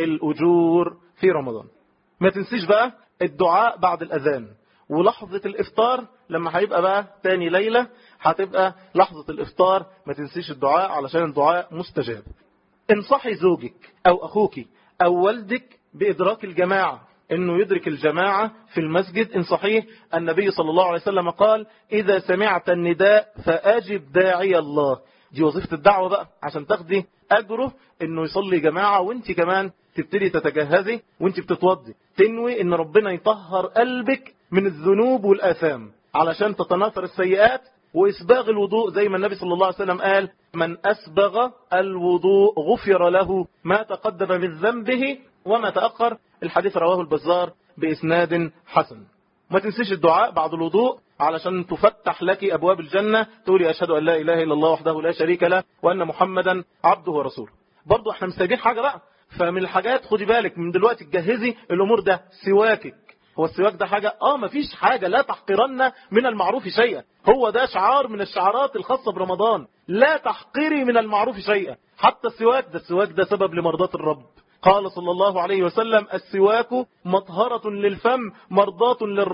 الأجور في رمضان. ما تنسيش بقى الدعاء بعد الأذان، ولحظة الإفطار لما هيبقى بقى تاني ليلة هتبقى لحظة الإفطار، ما تنسيش الدعاء علشان الدعاء مستجاب. انصحي زوجك أو أخوك أو والدك بإدراك الجماعة، انه يدرك الجماعة في المسجد. ان صحيح النبي صلى الله عليه وسلم قال: اذا سمعت النداء فاجب داعي الله. دي وظيفة الدعوة بقى عشان تاخدي اجره، انه يصلي جماعة، وانت كمان تبتدي تتجهزي وانت بتتوضي تنوي ان ربنا يطهر قلبك من الذنوب والآثام علشان تتناثر السيئات. وإسباغ الوضوء زي ما النبي صلى الله عليه وسلم قال: من أسبغ الوضوء غفر له ما تقدم من ذنبه وما تأخر. الحديث رواه البزار بإسناد حسن. ما تنسيش الدعاء بعد الوضوء علشان تفتح لك أبواب الجنة. تقولي: أشهد أن لا إله إلا الله وحده لا شريك له وأن محمدا عبده ورسوله. برضو احنا مستجدين حاجة بقى، فمن الحاجات خدي بالك من دلوقتي تجهزي الأمور ده. سواكك، هو السواك ده حاجة مفيش حاجة لا تحقرن من المعروف شيئا. هو ده شعار من الشعارات الخاصة برمضان: لا تحقري من المعروف شيئا. حتى السواك ده سبب لمرضاة الرب. قال صلى الله عليه وسلم: السواك مطهرة للفم مرضاة للرب.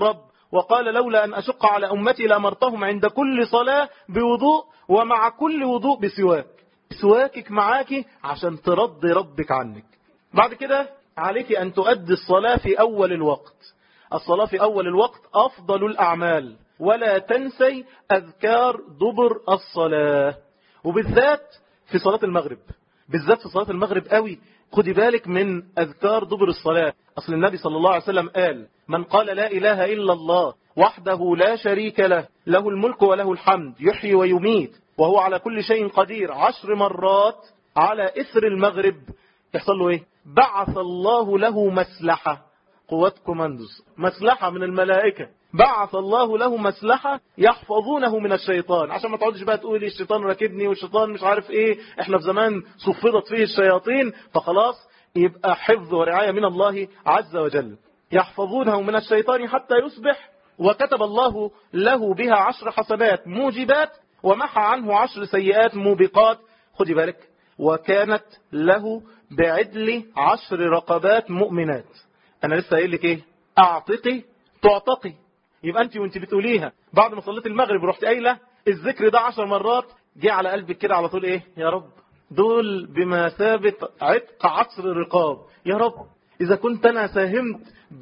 وقال لولا أن أشق على أمتي لأمرتهم عند كل صلاة بوضوء ومع كل وضوء بسواك. سواكك معاك عشان ترضي ربك عنك. بعد كده عليك أن تؤدي الصلاة في أول الوقت. الصلاة في أول الوقت أفضل الأعمال، ولا تنسي أذكار دبر الصلاة، وبالذات في صلاة المغرب، بالذات في صلاة المغرب قوي خدي بالك من أذكار دبر الصلاة. أصل النبي صلى الله عليه وسلم قال من قال لا إله إلا الله وحده لا شريك له له الملك وله الحمد يحيي ويميت وهو على كل شيء قدير 10 مرات على إثر المغرب، يحصل له إيه؟ بعث الله له مسلحة، قوات كوماندوز، مسلحة من الملائكة، بعث الله له مسلحة يحفظونه من الشيطان. عشان ما تقعدش بقى تقولي الشيطان راكبني والشيطان مش عارف ايه، احنا في زمان صفدت فيه الشياطين، فخلاص يبقى حفظ ورعاية من الله عز وجل. يحفظونه من الشيطان حتى يصبح، وكتب الله له بها 10 حسنات موجبات ومحى عنه 10 سيئات موبقات. خدي بالك، وكانت له بعدل 10 رقبات مؤمنات. انا لسه قايل لك ايه؟ اعتقي تعتقي. يبقى انت وانت بتقوليها بعد ما صليت المغرب ورحت قايله الذكر ده 10 مرات، جه على قلبك كده على طول ايه؟ يا رب دول بمثابة عتق 10 رقاب. يا رب اذا كنت انا ساهمت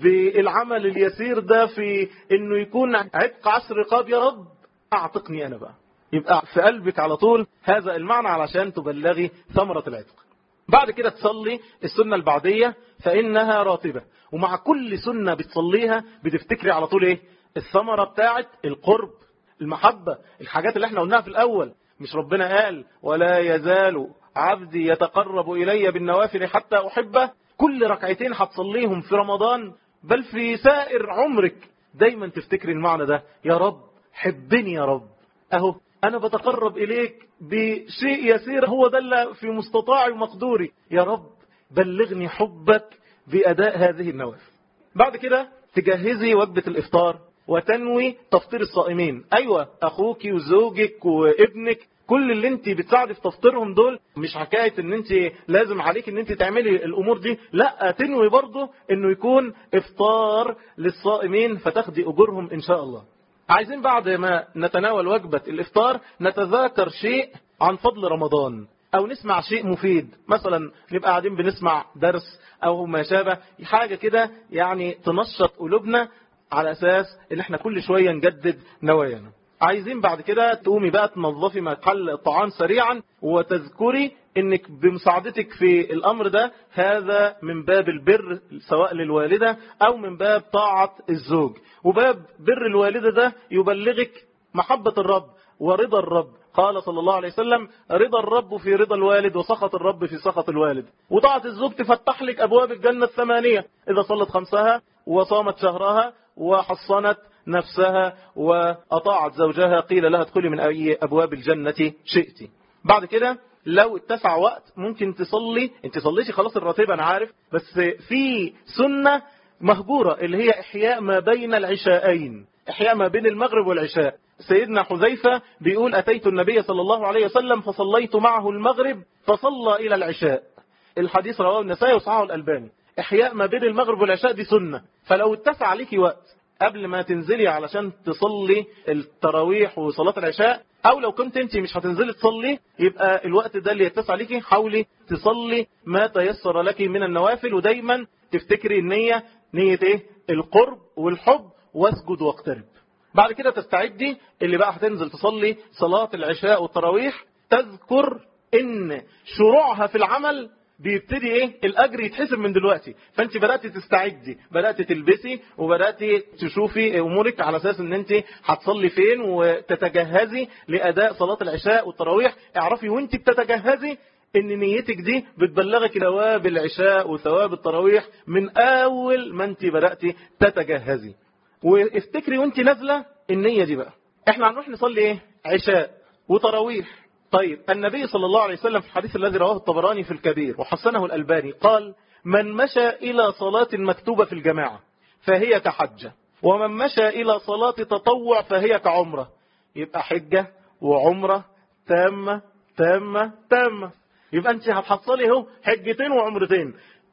بالعمل اليسير ده في انه يكون عتق 10 رقاب، يا رب اعتقني انا بقى. يبقى في قلبك على طول هذا المعنى علشان تبلغي ثمرة العتق. بعد كده تصلي السنة البعدية فإنها راتبة، ومع كل سنة بتصليها بتفتكري على طول ايه؟ الثمرة بتاعت القرب، المحبة، الحاجات اللي احنا قلناها في الأول. مش ربنا قال ولا يزال عبدي يتقرب إلي بالنوافل حتى أحبه؟ كل ركعتين هتصليهم في رمضان بل في سائر عمرك دايما تفتكري المعنى ده، يا رب حبني يا رب، اهو انا بتقرب اليك بشيء يسير هو ده اللي في مستطاعي ومقدوري، يا رب بلغني حبك بأداء هذه النوافل. بعد كده تجهزي وجبة الإفطار وتنوي تفطير الصائمين. أيوة أخوك وزوجك وابنك كل اللي انت بتساعدي في تفطيرهم دول، مش حكاية ان انت لازم عليك ان انت تعملي الامور دي، لا تنوي برضو انه يكون افطار للصائمين فتاخدي اجورهم ان شاء الله. عايزين بعد ما نتناول وجبة الافطار نتذاكر شيء عن فضل رمضان، او نسمع شيء مفيد، مثلا نبقى قاعدين بنسمع درس او ما شابه، حاجة كده يعني تنشط قلوبنا على اساس ان احنا كل شوية نجدد نوايانا. عايزين بعد كده تقومي بقى تنظفي محل الطعام سريعا، وتذكري انك بمساعدتك في الامر ده هذا من باب البر سواء للوالدة او من باب طاعة الزوج. وباب بر الوالدة ده يبلغك محبة الرب ورضا الرب. قال صلى الله عليه وسلم رضا الرب في رضا الوالد وسخط الرب في سخط الوالد. وطاعة الزوج تفتح لك أبواب الجنة 8 إذا صلت 5 وصامت شهرها وحصنت نفسها وأطاعت زوجها قيل لها ادخلي من أي أبواب الجنة شئت. بعد كده لو اتسع وقت ممكن تصلي، انت صليتي خلاص الراتبة أنا عارف، بس في سنة مهجورة اللي هي إحياء ما بين العشاءين، إحياء ما بين المغرب والعشاء. سيدنا حذيفة بيقول أتيت النبي صلى الله عليه وسلم فصليت معه المغرب فصلى إلى العشاء. الحديث رواه النسائي وصححه الألباني. إحياء ما بين المغرب والعشاء دي سنة، فلو اتسع عليكي وقت قبل ما تنزلي علشان تصلي التراويح وصلاة العشاء، أو لو كنت انت مش هتنزلي تصلي يبقى الوقت ده اللي يتسع عليكي حاولي تصلي ما تيسر لك من النوافل. ودايما تفتكري النية، نية ايه؟ القرب والحب، واسجد واقترب. بعد كده تستعدي اللي بقى هتنزل تصلي صلاة العشاء والتراويح، تذكر ان شروعها في العمل بيبتدي ايه؟ الاجر يتحسب من دلوقتي. فانت بدأت تستعدي، بدأت تلبسي وبدأت تشوفي امورك على اساس ان انت هتصلي فين وتتجهزي لاداء صلاة العشاء والتراويح. اعرفي وانت بتتجهزي ان نيتك دي بتبلغك ثواب العشاء وثواب التراويح من اول ما انت بدأت تتجهزي. وافتكري وانت نازلة النية دي بقى. احنا هنروح نصلي ايه؟ عشاء وتراويح. طيب النبي صلى الله عليه وسلم في الحديث الذي رواه الطبراني في الكبير وحسنه الألباني قال من مشى إلى صلاة مكتوبة في الجماعة فهي كحجة، ومن مشى إلى صلاة تطوع فهي كعمرة. يبقى حجة وعمرة تامة تامة تامة. يبقى انت هتحصلي اهو حجتين وعمرتين.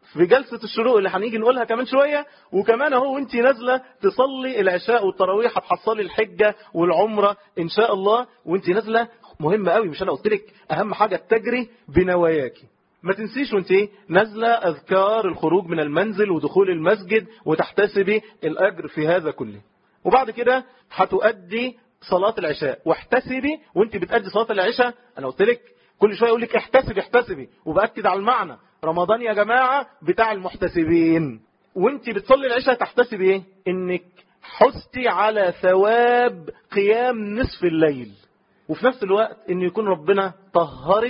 في جلسة الشروق اللي هنيجي نقولها كمان شوية، وكمان اهو وانت نازلة تصلي العشاء والتراويح هتحصلي الحجة والعمرة ان شاء الله وانت نازلة. مهم قوي، مش انا قلت لك اهم حاجة تجري بنواياكي. ما تنسيش وانت نازلة اذكار الخروج من المنزل ودخول المسجد وتحتسبي الاجر في هذا كله. وبعد كده هتؤدي صلاة العشاء، واحتسبي وانت بتأدي صلاة العشاء. انا قلت لك كل شوية اقول لك احتسبي احتسبي، وبأكد على المعنى. رمضان يا جماعة بتاع المحتسبين. وانت بتصلي العشاء تحتسبي ايه؟ انك حستي على ثواب قيام نصف الليل، وفي نفس الوقت ان يكون ربنا طهرك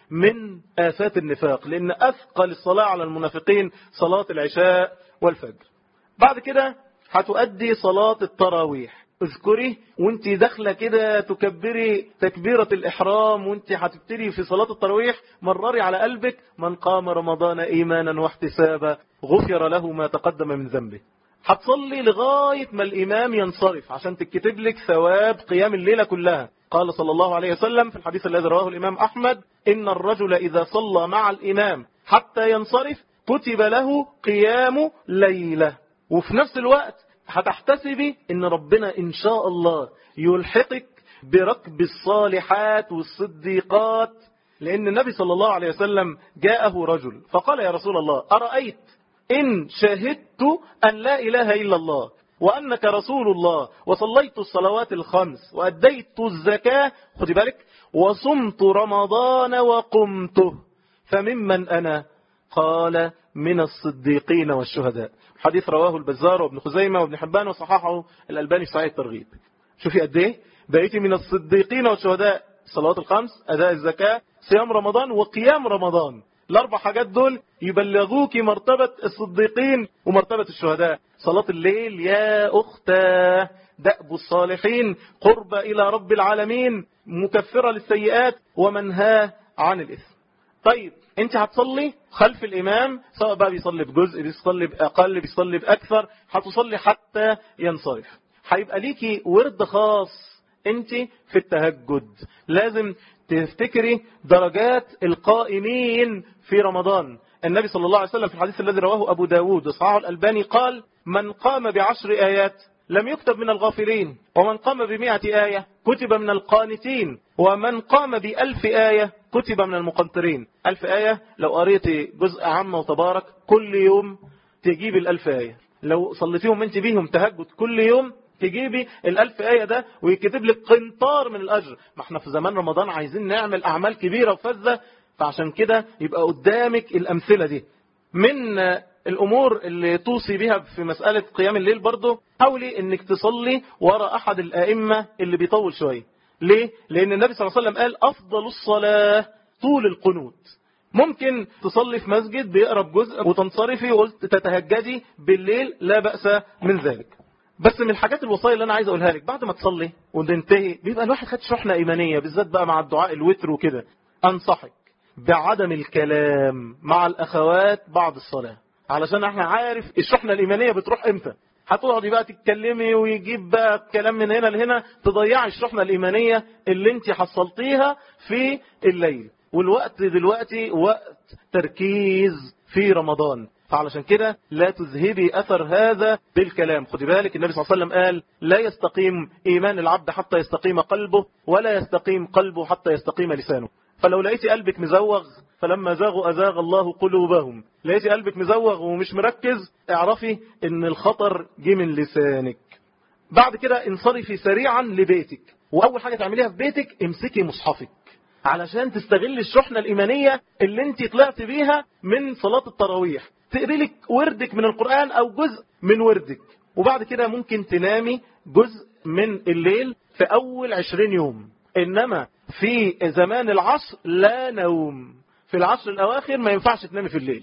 من آفات النفاق، لان اثقل الصلاة على المنافقين صلاة العشاء والفجر. بعد كده هتؤدي صلاة التراويح. اذكري وانت داخله كده تكبري تكبيرة الإحرام، وانت هتبتدي في صلاة التراويح مرري على قلبك: من قام رمضان إيمانا واحتسابا غفر له ما تقدم من ذنبه. هتصلي لغاية ما الإمام ينصرف عشان تكتب لك ثواب قيام الليلة كلها. قال صلى الله عليه وسلم في الحديث الذي رواه الإمام أحمد: إن الرجل إذا صلى مع الإمام حتى ينصرف كتب له قيام ليلة. وفي نفس الوقت هتحتسبي ان ربنا ان شاء الله يلحقك بركب الصالحات والصديقات. لان النبي صلى الله عليه وسلم جاءه رجل فقال: يا رسول الله، أرأيت إن شهدت أن لا إله إلا الله وأنك رسول الله وصليت الصلوات الخمس وأديت الزكاة، خد بالك، وصمت رمضان وقمته، فممن أنا؟ قال: من الصديقين والشهداء. حديث رواه البزار وابن خزيمة وابن حبان وصححه الألباني في صحيح الترغيب. شوفي قد ايه بقيتي من الصديقين والشهداء: الصلوات الخمس، أداء الزكاة، صيام رمضان وقيام رمضان. الأربع حاجات دول يبلغوك مرتبة الصديقين ومرتبة الشهداء. صلاة الليل يا أختاه دأب الصالحين، قرب إلى رب العالمين، مكفرة للسيئات ومنهاه عن الإثم. طيب انت هتصلي خلف الامام، سواء بقى بيصلي بجزء، بيصلي باقل، بيصلي باكثر، هتصلي حتى ينصرف. هيبقى ليكي ورد خاص انت في التهجد. لازم تفتكري درجات القائمين في رمضان. النبي صلى الله عليه وسلم في الحديث الذي رواه ابو داود وصححه الالباني قال: من قام ب10 آيات لم يكتب من الغافلين، ومن قام ب100 آية كتب من القانتين، ومن قام ب1000 آية كتب من المقنطرين. 1000 آية لو قريتي جزء عامة وتبارك كل يوم تجيب 1000 آية. لو صليتيهم انت بيهم تهجد كل يوم تجيبي 1000 آية ده، ويكتب لك قنطار من الأجر. ما احنا في زمان رمضان عايزين نعمل أعمال كبيرة وفذة، فعشان كده يبقى قدامك الأمثلة دي. من الأمور اللي توصي بها في مسألة قيام الليل برضو، حاولي انك تصلي وراء أحد الآئمة اللي بيطول شوية. ليه؟ لأن النبي صلى الله عليه وسلم قال: أفضل الصلاة طول القنوت. ممكن تصلي في مسجد بيقرب جزء وتنصرفي وقلت تتهجدي بالليل، لا بأس من ذلك. بس من الحاجات الوصايا اللي أنا عايز أقولها لك، بعد ما تصلي وننتهي بيبقى الواحد خد شحنة إيمانية، بالذات بقى مع الدعاء الوتر وكده. أنصحك بعدم الكلام مع الأخوات بعد الصلاة، علشان احنا عارف الشحنة الإيمانية بتروح امتى. هتقعدي بقى تتكلمي ويجيب بقى كلام من هنا لهنا، تضيعي الشحنة الإيمانية اللي انت حصلتيها في الليل. والوقت دلوقتي وقت تركيز في رمضان، فعلشان كده لا تذهبي أثر هذا بالكلام. خدي بالك النبي صلى الله عليه وسلم قال: لا يستقيم إيمان العبد حتى يستقيم قلبه، ولا يستقيم قلبه حتى يستقيم لسانه. فلو لقيتي قلبك مزوغ، فلما زاغوا أزاغ الله قلوبهم. لقيتي قلبك مزوغ ومش مركز، اعرفي ان الخطر جه من لسانك. بعد كده انصرفي سريعا لبيتك، واول حاجة تعمليها في بيتك امسكي مصحفك علشان تستغل الشحنة الإيمانية اللي انت طلعت بيها من صلاة التراويح. تقري لك وردك من القرآن او جزء من وردك، وبعد كده ممكن تنامي جزء من الليل في اول 20 يوم. انما في زمان العصر لا نوم، في العصر الاواخر ما ينفعش تنامي في الليل.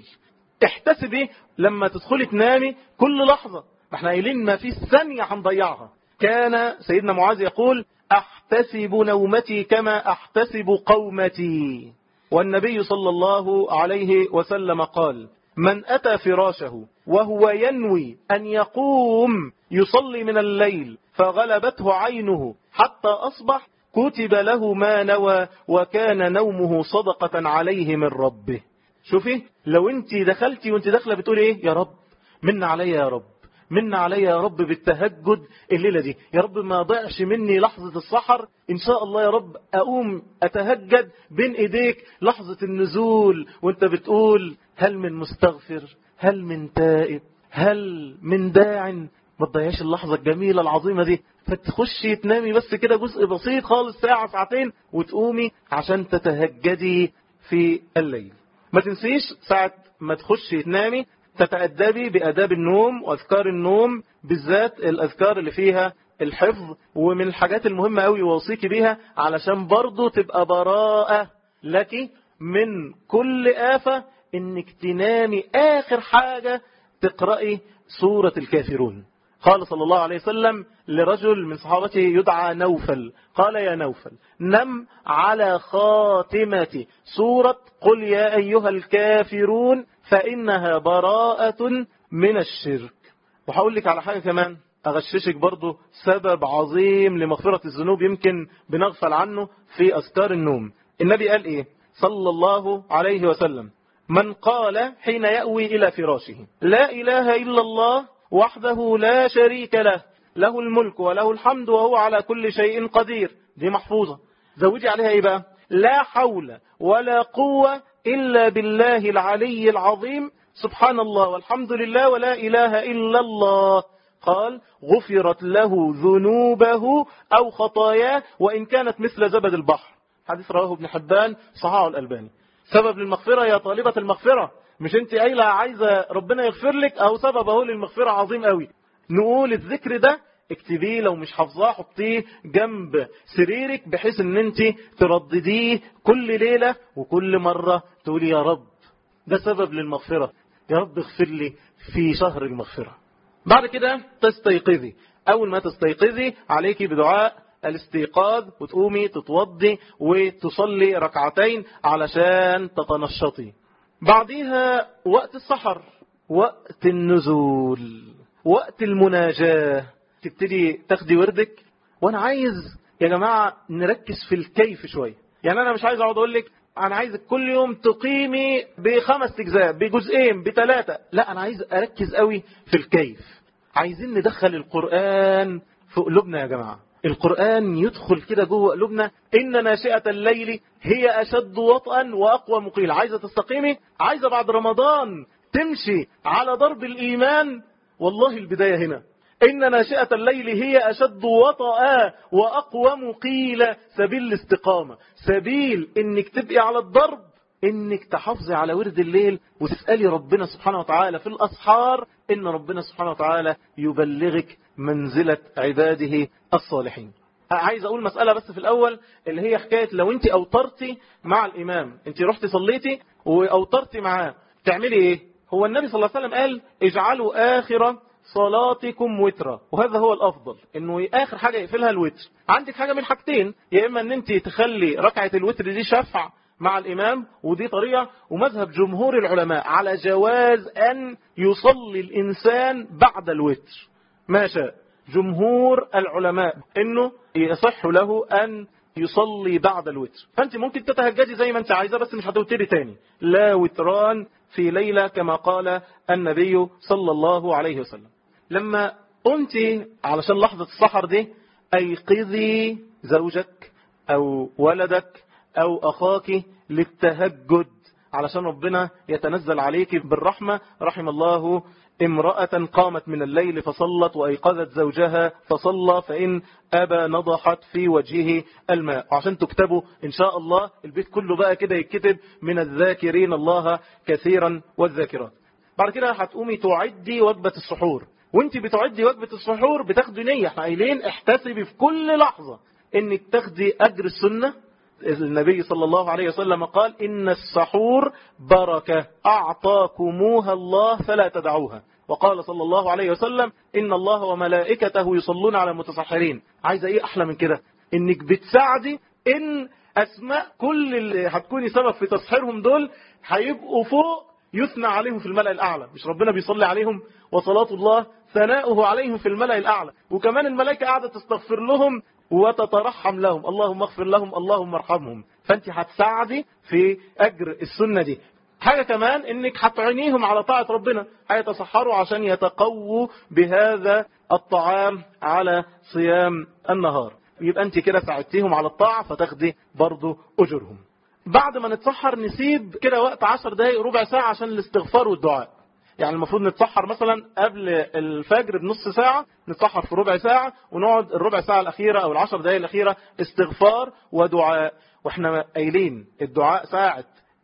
احتسبي لما تدخلي تنامي كل لحظة، ما احنا قايلين ما في ثانية هنضيعها. كان سيدنا معاذ يقول: احتسب نومتي كما احتسب قومتي. والنبي صلى الله عليه وسلم قال: من أتى فراشه وهو ينوي أن يقوم يصلي من الليل فغلبته عينه حتى أصبح كتب له ما نوى، وكان نومه صدقة عليه من ربه. شوفي لو انت دخلتي وانت داخله بتقولي ايه؟ يا رب من عليا، يا رب من عليا يا رب بالتهجد الليلة دي، يا رب ما ضيعش مني لحظة السحر، إن شاء الله يا رب أقوم أتهجد بين إيديك لحظة النزول وانت بتقول هل من مستغفر، هل من تائب، هل من داع. ما تضيعش اللحظة الجميلة العظيمة دي، فتخشي تنامي بس كده جزء بسيط خالص، ساعة ساعتين، وتقومي عشان تتهجدي في الليل. ما تنسيش ساعة ما تخشي تنامي تتأدبي بأداب النوم وأذكار النوم، بالذات الأذكار اللي فيها الحفظ، ومن الحاجات المهمة قوي ووصيك بيها علشان برضو تبقى براءة لك من كل آفة، انك تنامي آخر حاجة تقرأي سورة الكافرون. قال صلى الله عليه وسلم لرجل من صحابته يدعى نوفل، قال يا نوفل نم على خاتمة سورة قل يا أيها الكافرون فإنها براءة من الشرك. وهقول لك على حاجة كمان أغششك برضو، سبب عظيم لمغفرة الذنوب يمكن بنغفل عنه في أذكار النوم. النبي قال إيه صلى الله عليه وسلم؟ من قال حين يأوي إلى فراشه لا إله إلا الله وحده لا شريك له، له الملك وله الحمد وهو على كل شيء قدير، دي محفوظة. زودي عليها إيه بقى؟ لا حول ولا قوة إلا بالله العلي العظيم، سبحان الله والحمد لله ولا إله إلا الله. قال غفرت له ذنوبه أو خطاياه وإن كانت مثل زبد البحر. حديث رواه ابن حبان صححه الألباني. سبب للمغفرة يا طالبة المغفرة، مش انت قايله عايزة ربنا يغفر لك، أو سبب اهو للمغفرة عظيم قوي. نقول الذكر ده اكتبيه، لو مش حافظاه حطيه جنب سريرك بحيث ان انت تردديه كل ليلة وكل مرة تقولي يا رب. ده سبب للمغفرة، يا رب اغفر لي في شهر المغفرة. بعد كده تستيقظي، اول ما تستيقظي عليكي بدعاء الاستيقاظ، وتقومي تتوضي وتصلي ركعتين علشان تتنشطي. بعديها وقت السحر، وقت النزول، وقت المناجاة، تبتدي تاخدي وردك. وانا عايز يا جماعة نركز في الكيف شوية. يعني انا مش عايز اقعد اقول لك انا عايزك كل يوم تقيمي ب5 أجزاء بجزئين ب3، لا انا عايز اركز قوي في الكيف. عايزين ندخل القرآن في قلوبنا يا جماعة، القرآن يدخل كده جوه قلوبنا. إن ناشئة الليل هي أشد وطئا وأقوى مقيل. عايزة تستقيمي، عايزة بعد رمضان تمشي على ضرب الإيمان، والله البداية هنا. إن ناشئة الليل هي أشد وطئا وأقوى مقيل. سبيل الاستقامة، سبيل إنك تبقي على الضرب، إنك تحافظي على ورد الليل وتسألي ربنا سبحانه وتعالى في الأسحار إن ربنا سبحانه وتعالى يبلغك منزلة عباده الصالحين. عايز أقول مسألة بس في الأول، اللي هي حكاية لو أنت أوترتي مع الإمام، أنت رحت صليتي وأوترتي معاه، تعملي إيه؟ هو النبي صلى الله عليه وسلم قال اجعلوا آخر صلاتكم وترا، وهذا هو الأفضل، إنه آخر حاجة يقفلها الوتر. عندك حاجة من حاجتين، يا إما أن أنت تخلي ركعة الوتر دي شفع مع الإمام، ودي طريقة، ومذهب جمهور العلماء على جواز أن يصلي الإنسان بعد الوتر ما شاء. جمهور العلماء إنه يصح له أن يصلي بعد الوتر. فأنت ممكن تتهجدي زي ما أنت عايزة، بس مش هتوتري تاني، لا وتران في ليلة كما قال النبي صلى الله عليه وسلم. لما قمت علشان لحظة السحر دي، أيقظي زوجك أو ولدك أو أخاك للتهجد علشان ربنا يتنزل عليك بالرحمة. رحم الله امرأة قامت من الليل فصلت وأيقظت زوجها فصلى فإن أبى نضحت في وجهه الماء. وعشان تكتبوا إن شاء الله البيت كله بقى كده يتكتب من الذاكرين الله كثيرا والذاكرات. بعد كده هتقومي تعدي وجبة السحور، وانت بتعدي وجبة السحور بتاخدي نية. احنا قايلين احتسبي في كل لحظة انك تاخدي أجر السنة. النبي صلى الله عليه وسلم قال إن السحور بركة أعطاكموها الله فلا تدعوها. وقال صلى الله عليه وسلم إن الله وملائكته يصلون على المتسحرين. عايزة إيه أحلى من كده؟ إنك بتساعدي إن أسماء كل اللي هتكوني سبب في تسحيرهم دول هيبقوا فوق يثنى عليهم في الملأ الأعلى. مش ربنا بيصلي عليهم وصلاة الله ثناؤه عليهم في الملأ الأعلى، وكمان الملائكة قاعدة تستغفر لهم وتترحم لهم، اللهم اغفر لهم اللهم ارحمهم. فانت هتساعدي في أجر السنة دي. حاجة كمان انك هتعينيهم على طاعة ربنا، هيتسحروا عشان يتقووا بهذا الطعام على صيام النهار، يبقى انت كده ساعدتيهم على الطاعة فتاخدي برضو اجرهم. بعد ما نتسحر نسيب كده وقت 10 دقايق ربع ساعة عشان الاستغفار والدعاء. يعني المفروض نتسحر مثلا قبل الفجر بنص ساعة، نتسحر في ربع ساعة ونقعد الربع ساعة الأخيرة أو ال10 دقايق الأخيرة استغفار ودعاء. واحنا قايلين الدعاء ساعة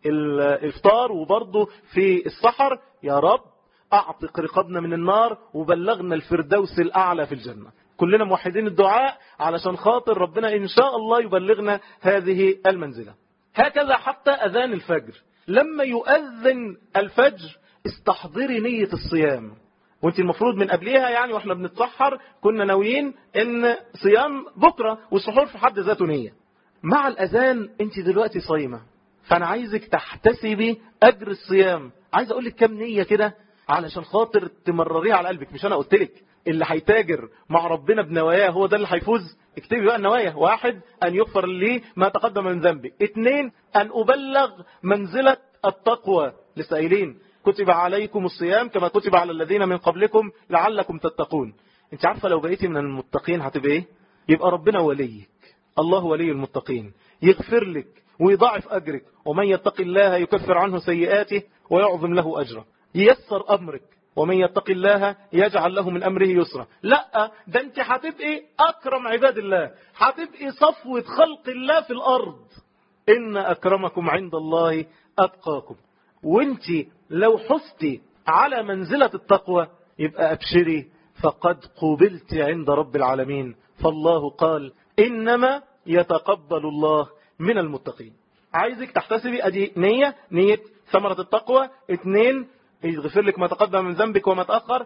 الافطار وبرضه في السحر، يا رب اعتق رقابنا من النار وبلغنا الفردوس الأعلى في الجنة. كلنا موحدين الدعاء علشان خاطر ربنا إن شاء الله يبلغنا هذه المنزلة. هكذا حتى أذان الفجر، لما يؤذن الفجر استحضري نية الصيام، وانت المفروض من قبلها يعني واحنا بنتسحر كنا ناويين ان صيام بكرة، والسحور في حد ذاته نية. مع الأذان انت دلوقتي صايمة، فانا عايزك تحتسبي أجر الصيام. عايز اقول لك كم نية كده علشان خاطر تمرريها على قلبك. مش انا قلت لك اللي هيتاجر مع ربنا بنواياه هو ده اللي هيفوز؟ اكتبي بقى النوايا. 1 أن يغفر لي ما تقدم من ذنبي. 2 أن أبلغ منزلة التقوى، لسه قايلين كتب عليكم الصيام كما كتب على الذين من قبلكم لعلكم تتقون. انت عارفة لو بقيتي من المتقين هتبقى ايه؟ يبقى ربنا وليك، الله ولي المتقين، يغفر لك ويضاعف أجرك. ومن يتق الله يكفر عنه سيئاته ويعظم له أجره، ييسر أمرك. ومن يتق الله يجعل له من أمره يسرا. لا، ده انت هتبقي أكرم عباد الله، هتبقي صفوة خلق الله في الأرض. إن أكرمكم عند الله أتقاكم. وانت لو حستي على منزلة التقوى يبقى أبشري، فقد قبلت عند رب العالمين. فالله قال إنما يتقبل الله من المتقين. عايزك تحتسبي أدي نية ثمرة التقوى. 2 يغفر لك ما تقدم من ذنبك وما تأخر.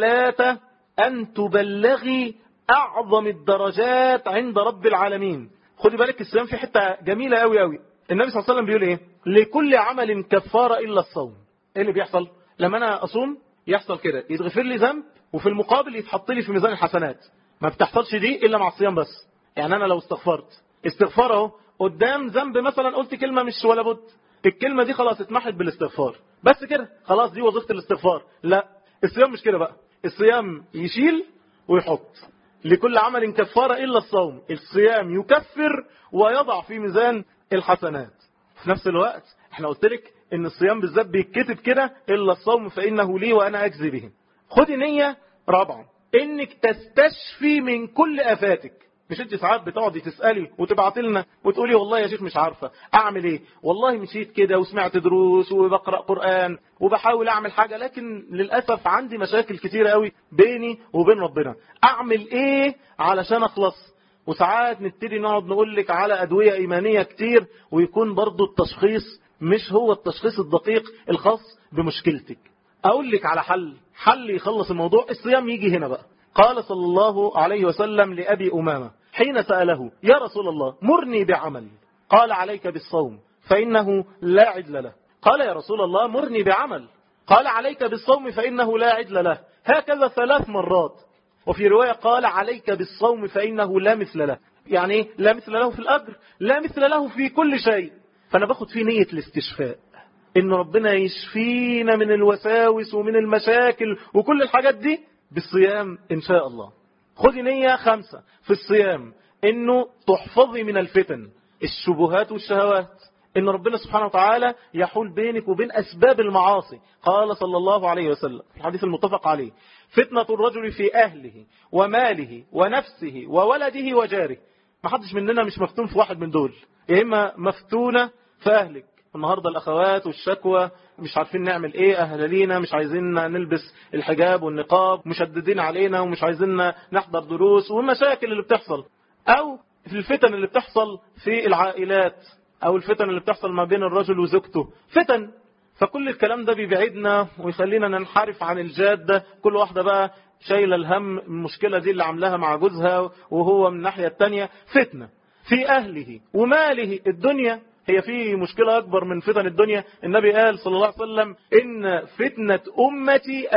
3 أن تبلغي أعظم الدرجات عند رب العالمين. خدي بالك الصيام في حتة جميلة قوي قوي. النبي صلى الله عليه وسلم بيقول ايه؟ لكل عمل كفارة إلا الصوم. ايه اللي بيحصل لما انا اصوم؟ يحصل كده، يتغفر لي ذنب وفي المقابل يتحط لي في ميزان الحسنات. ما بتحصلش دي إلا مع الصيام بس. يعني انا لو استغفرت استغفار اهو قدام ذنب مثلا، قلت كلمة مش ولا بد، الكلمة دي خلاص اتمحت بالاستغفار بس كده، خلاص دي وظيفة الاستغفار. لا، الصيام مش كده بقى. الصيام يشيل ويحط. لكل عمل كفارة إلا الصوم. الصيام يكفر ويضع في ميزان الحسنات. في نفس الوقت احنا قلت لك ان الصيام بالذات بيتكتب كده إلا الصوم فإنه لي وأنا أجزي به. خدي نية 4 انك تستشفي من كل آفاتك. مش انت ساعات بتقعدي تسألي وتبعتي لنا وتقولي والله يا شيخ مش عارفة اعمل ايه، والله مشيت كده وسمعت دروس وبقرأ قرآن وبحاول اعمل حاجة، لكن للأسف عندي مشاكل كتيرة قوي بيني وبين ربنا، اعمل ايه علشان اخلص؟ وساعات نبتدي نقعد نقول لك على أدوية إيمانية كتير، ويكون برضو التشخيص مش هو التشخيص الدقيق الخاص بمشكلتك. اقول لك على حل يخلص الموضوع. الصيام يجي هنا بقى. قال صلى الله عليه وسلم لأبي أمامة حين سأله يا رسول الله مرني بعمل، قال عليك بالصوم فإنه لا عدل له. قال يا رسول الله مرني بعمل، قال عليك بالصوم فإنه لا عدل له. هكذا 3 مرات. وفي رواية قال عليك بالصوم فإنه لا مثل له. يعني ايه لا مثل له في الأجر؟ لا مثل له في كل شيء. فأنا باخد فيه نية الاستشفاء، إن ربنا يشفينا من الوساوس ومن المشاكل وكل الحاجات دي بالصيام إن شاء الله. خذي نية 5 في الصيام، إنه تحفظي من الفتن، الشبهات والشهوات، إن ربنا سبحانه وتعالى يحول بينك وبين أسباب المعاصي. قال صلى الله عليه وسلم في الحديث المتفق عليه فتنة الرجل في أهله وماله ونفسه وولده وجاره. ما حدش مننا مش مفتون في واحد من دول، يا إما مفتونة في أهلك. النهاردة الأخوات والشكوى مش عارفين نعمل إيه، أهلالينا مش عايزين نلبس الحجاب والنقاب، مشددين علينا ومش عايزين نحضر دروس، والمشاكل اللي بتحصل، أو في الفتن اللي بتحصل في العائلات، أو الفتن اللي بتحصل ما بين الرجل وزوجته، فتن. فكل الكلام ده بيبعدنا ويخلينا ننحرف عن الجادة. كل واحدة بقى شايلة الهم المشكلة دي اللي عملها مع جوزها، وهو من الناحية التانية فتنة في أهله وماله. الدنيا هي في مشكلة أكبر من فتن الدنيا. النبي قال صلى الله عليه وسلم إن فتنة أمتي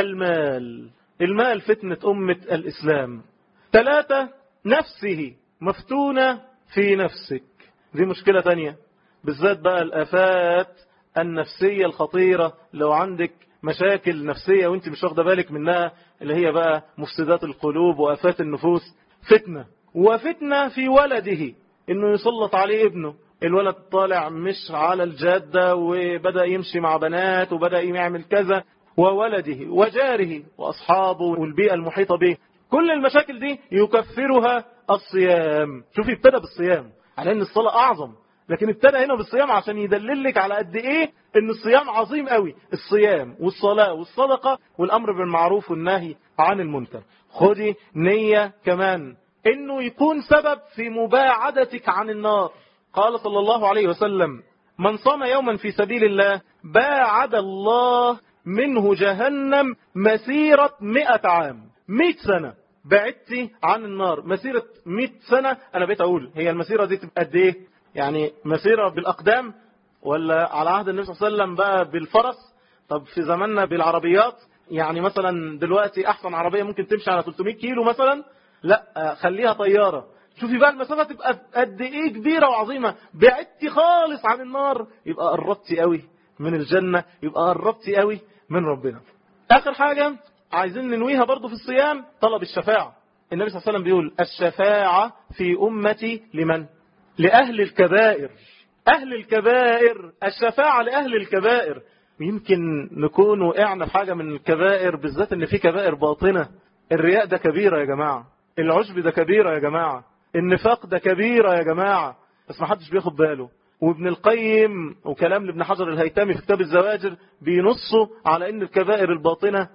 المال فتنة أمة الإسلام. 3 نفسه، مفتونة في نفسك، دي مشكلة تانية. بالذات بقى الآفات النفسية الخطيرة، لو عندك مشاكل نفسية وانت مش واخده بالك منها، اللي هي بقى مفسدات القلوب وآفات النفوس، فتنة. وفتنة في ولده، انه يسلط عليه ابنه، الولد طالع مش على الجادة وبدأ يمشي مع بنات وبدأ يعمل كذا، وولده وجاره وأصحابه والبيئة المحيطة به. كل المشاكل دي يكفرها الصيام. شوفي ابتدى بالصيام على ان الصلاة اعظم، لكن ابتدى هنا بالصيام عشان يدللك على قد ايه ان الصيام عظيم قوي. الصيام والصلاة والصدقة والامر بالمعروف والنهي عن المنكر. خدي نية كمان انه يكون سبب في مباعدتك عن النار. قال صلى الله عليه وسلم: من صام يوما في سبيل الله باعد الله منه جهنم مسيرة 100 عام. 100 سنة بعدتي عن النار، مسيرة 100 سنة. أنا بقيت أقول هي المسيرة دي تبقى قد إيه؟ يعني مسيرة بالأقدام، ولا على عهد النبي صلى الله عليه وسلم بقى بالفرس؟ طب في زماننا بالعربيات، يعني مثلا دلوقتي أحسن عربية ممكن تمشي على 300 كيلو مثلا، لا خليها طيارة. شوفي بقى المسافة تبقى قد إيه كبيرة وعظيمة. بعدتي خالص عن النار، يبقى قربتي قوي من الجنة، يبقى قربتي قوي من ربنا. آخر حاجة عايزين ننويها برضو في الصيام، طلب الشفاعة. النبي صلى الله عليه وسلم بيقول: الشفاعة في أمتي لمن؟ لأهل الكبائر. أهل الكبائر، الشفاعة لأهل الكبائر. يمكن نكون وقعنا في حاجة من الكبائر، بالذات ان في كبائر باطنة. الرياء ده كبيرة يا جماعة، العجب ده كبيرة يا جماعة، النفاق ده كبيرة يا جماعة، بس ما حدش بياخد باله. وابن القيم وكلام لابن حجر الهيتمي في كتاب الزواجر بينصوا على ان الكبائر الباطنة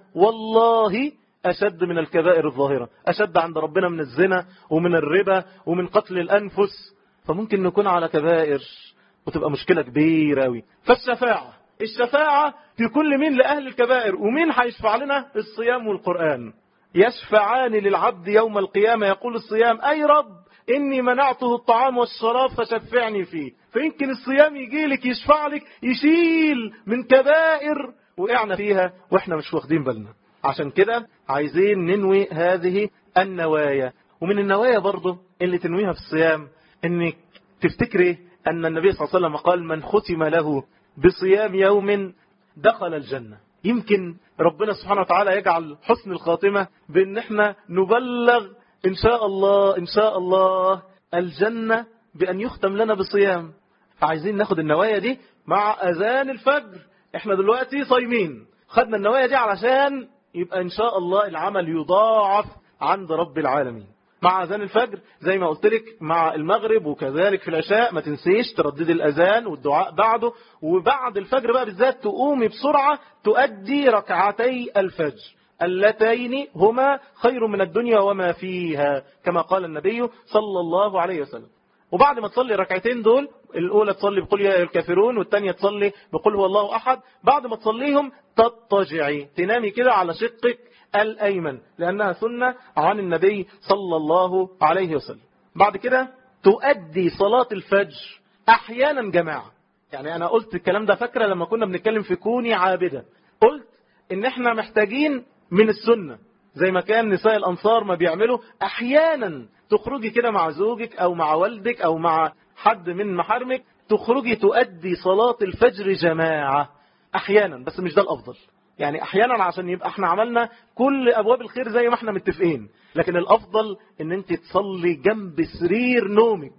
والله أشد من الكبائر الظاهرة، أشد عند ربنا من الزنا ومن الربا ومن قتل الأنفس. فممكن نكون على كبائر وتبقى مشكلة كبيرة أوي. فالشفاعة، الشفاعة في كل مين؟ لأهل الكبائر. ومين هيشفع لنا؟ الصيام والقرآن. يشفعان للعبد يوم القيامة. يقول الصيام: أي رب إني منعته الطعام والشراب فشفعني فيه. فيمكن الصيام يجيلك يشفع لك، يشيل من كبائر وقعنا فيها وإحنا مش واخدين بالنا. عشان كده عايزين ننوي هذه النوايا. ومن النوايا برضو اللي تنويها في الصيام إنك تفتكري أن النبي صلى الله عليه وسلم قال: من ختم له بصيام يوم دخل الجنة. يمكن ربنا سبحانه وتعالى يجعل حسن الخاتمة بأن احنا نبلغ إن شاء الله إن شاء الله الجنة بأن يختم لنا بصيام. فعايزين ناخد النوايا دي مع أذان الفجر. احنا دلوقتي صايمين، خدنا النوايا دي علشان يبقى إن شاء الله العمل يضاعف عند رب العالمين. مع أذان الفجر زي ما قلت لك، مع المغرب وكذلك في العشاء ما تنسيش تردد الأذان والدعاء بعده. وبعد الفجر بقى بالذات تقومي بسرعة تؤدي ركعتي الفجر اللتين هما خير من الدنيا وما فيها، كما قال النبي صلى الله عليه وسلم. وبعد ما تصلي ركعتين دول، الأولى تصلي بقول يا الكافرون والتانية تصلي بقول هو الله أحد. بعد ما تصليهم تضطجعي، تنامي كده على شقك الأيمن، لأنها سنة عن النبي صلى الله عليه وسلم. بعد كده تؤدي صلاة الفجر أحيانا جماعة. يعني أنا قلت الكلام ده فاكرة لما كنا بنتكلم في كوني عابدة، قلت إن احنا محتاجين من السنة زي ما كان نساء الأنصار ما بيعملوا. أحيانا تخرجي كده مع زوجك أو مع والدك أو مع حد من محارمك، تخرجي تؤدي صلاة الفجر جماعة أحيانا، بس مش ده الأفضل. يعني أحيانا عشان يبقى احنا عملنا كل أبواب الخير زي ما احنا متفقين، لكن الأفضل ان انت تصلي جنب سرير نومك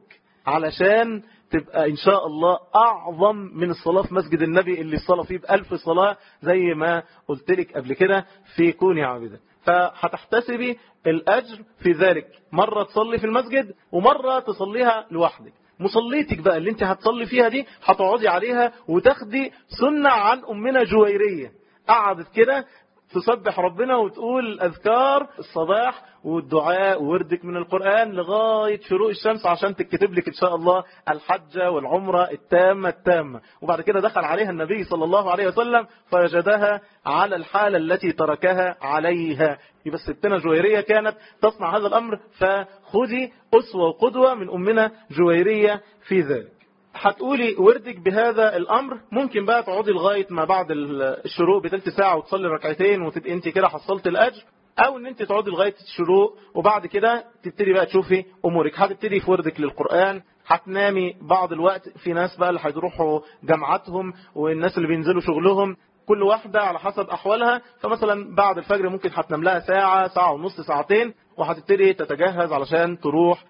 علشان تبقى إن شاء الله أعظم من الصلاة في مسجد النبي اللي الصلاة فيه ب1000 صلاة زي ما قلت لك قبل كده في كوني عابدة. فهتحتسبي الأجر في ذلك، مرة تصلي في المسجد ومرة تصليها لوحدك. مصليتك بقى اللي انت هتصلي فيها دي هتقعدي عليها وتاخدي سنة عن أمنا جويرية، قعدت كده تسبح ربنا وتقول أذكار الصباح والدعاء ووردك من القرآن لغاية شروق الشمس عشان تكتب لك إن شاء الله الحجة والعمرة التامة. وبعد كده دخل عليها النبي صلى الله عليه وسلم فوجدها على الحالة التي تركها عليها. يبقى ستنا جويرية كانت تصنع هذا الأمر، فخذي أسوة وقدوة من أمنا جويرية في ذلك. هتقولي وردك بهذا الأمر، ممكن بقى تقعدي لغاية ما بعد الشروق بثلث ساعة وتصلي ركعتين وتبقى انت كده حصلت الأجر، أو ان انت تقعدي لغاية الشروق وبعد كده تبتدي بقى تشوفي أمورك. هتبتدي في وردك للقرآن، هتنامي بعض الوقت. في ناس بقى اللي هيروحوا جامعاتهم والناس اللي بينزلوا شغلهم، كل واحدة على حسب أحوالها. فمثلا بعد الفجر ممكن هتنام لها ساعة، ساعة ونص، ساعتين، وهتبتدي تتجهز علشان تروح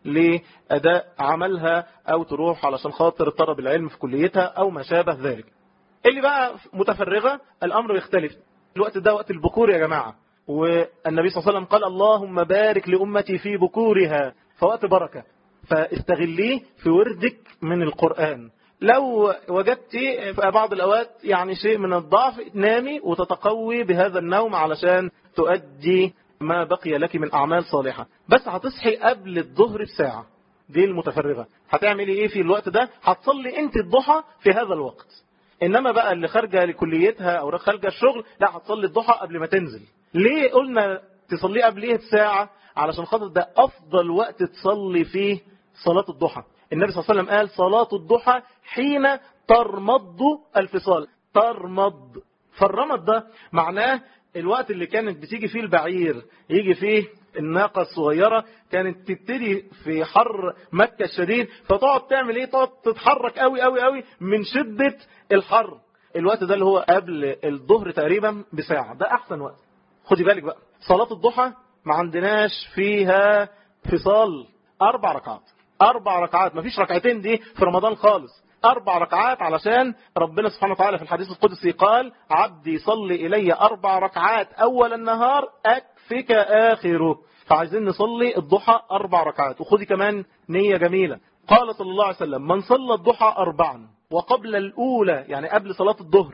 لأداء عملها أو تروح علشان خاطر طلب العلم في كليتها أو ما شابه ذلك. اللي بقى متفرغة الأمر يختلف. الوقت ده وقت البكور يا جماعة، والنبي صلى الله عليه وسلم قال اللهم بارك لأمتي في بكورها، فوقت بركة، فاستغليه في وردك من القرآن. لو وجدت في بعض الأوقات يعني شيء من الضعف، نامي وتتقوي بهذا النوم علشان تؤدي ما بقي لك من أعمال صالحة. بس هتصحي قبل الظهر بساعة. دي المتفرغة هتعملي ايه في الوقت ده؟ هتصلي انت الضحى في هذا الوقت. انما بقى اللي خارجة لكليتها او خارجة الشغل، لا، هتصلي الضحى قبل ما تنزل. ليه قلنا تصلي قبليه بساعة؟ علشان خاطر ده افضل وقت تصلي فيه صلاة الضحى. النبي صلى الله عليه وسلم قال صلاة الضحى حين ترمض الفصال. ترمض، فالرمض ده معناه الوقت اللي كانت بتيجي فيه البعير، يجي فيه الناقة الصغيرة، كانت تبتدي في حر مكة الشديد، فتقعد تعمل ايه؟ تقعد تتحرك قوي قوي قوي من شدة الحر. الوقت ده اللي هو قبل الظهر تقريبا بساعة، ده احسن وقت. خدي بالك بقى، صلاة الضحى ما عندناش فيها فصال. 4 ركعات، 4 ركعات، مفيش ركعتين دي في رمضان خالص. 4 ركعات، علشان ربنا سبحانه وتعالى في الحديث القدسي قال عبدي صلي إلي 4 ركعات أول النهار أكفك آخره. فعايزين نصلي الضحى 4 ركعات. وخذي كمان نية جميلة. قال صلى الله عليه وسلم من صلى الضحى 4 وقبل الأولى، يعني قبل صلاة الظهر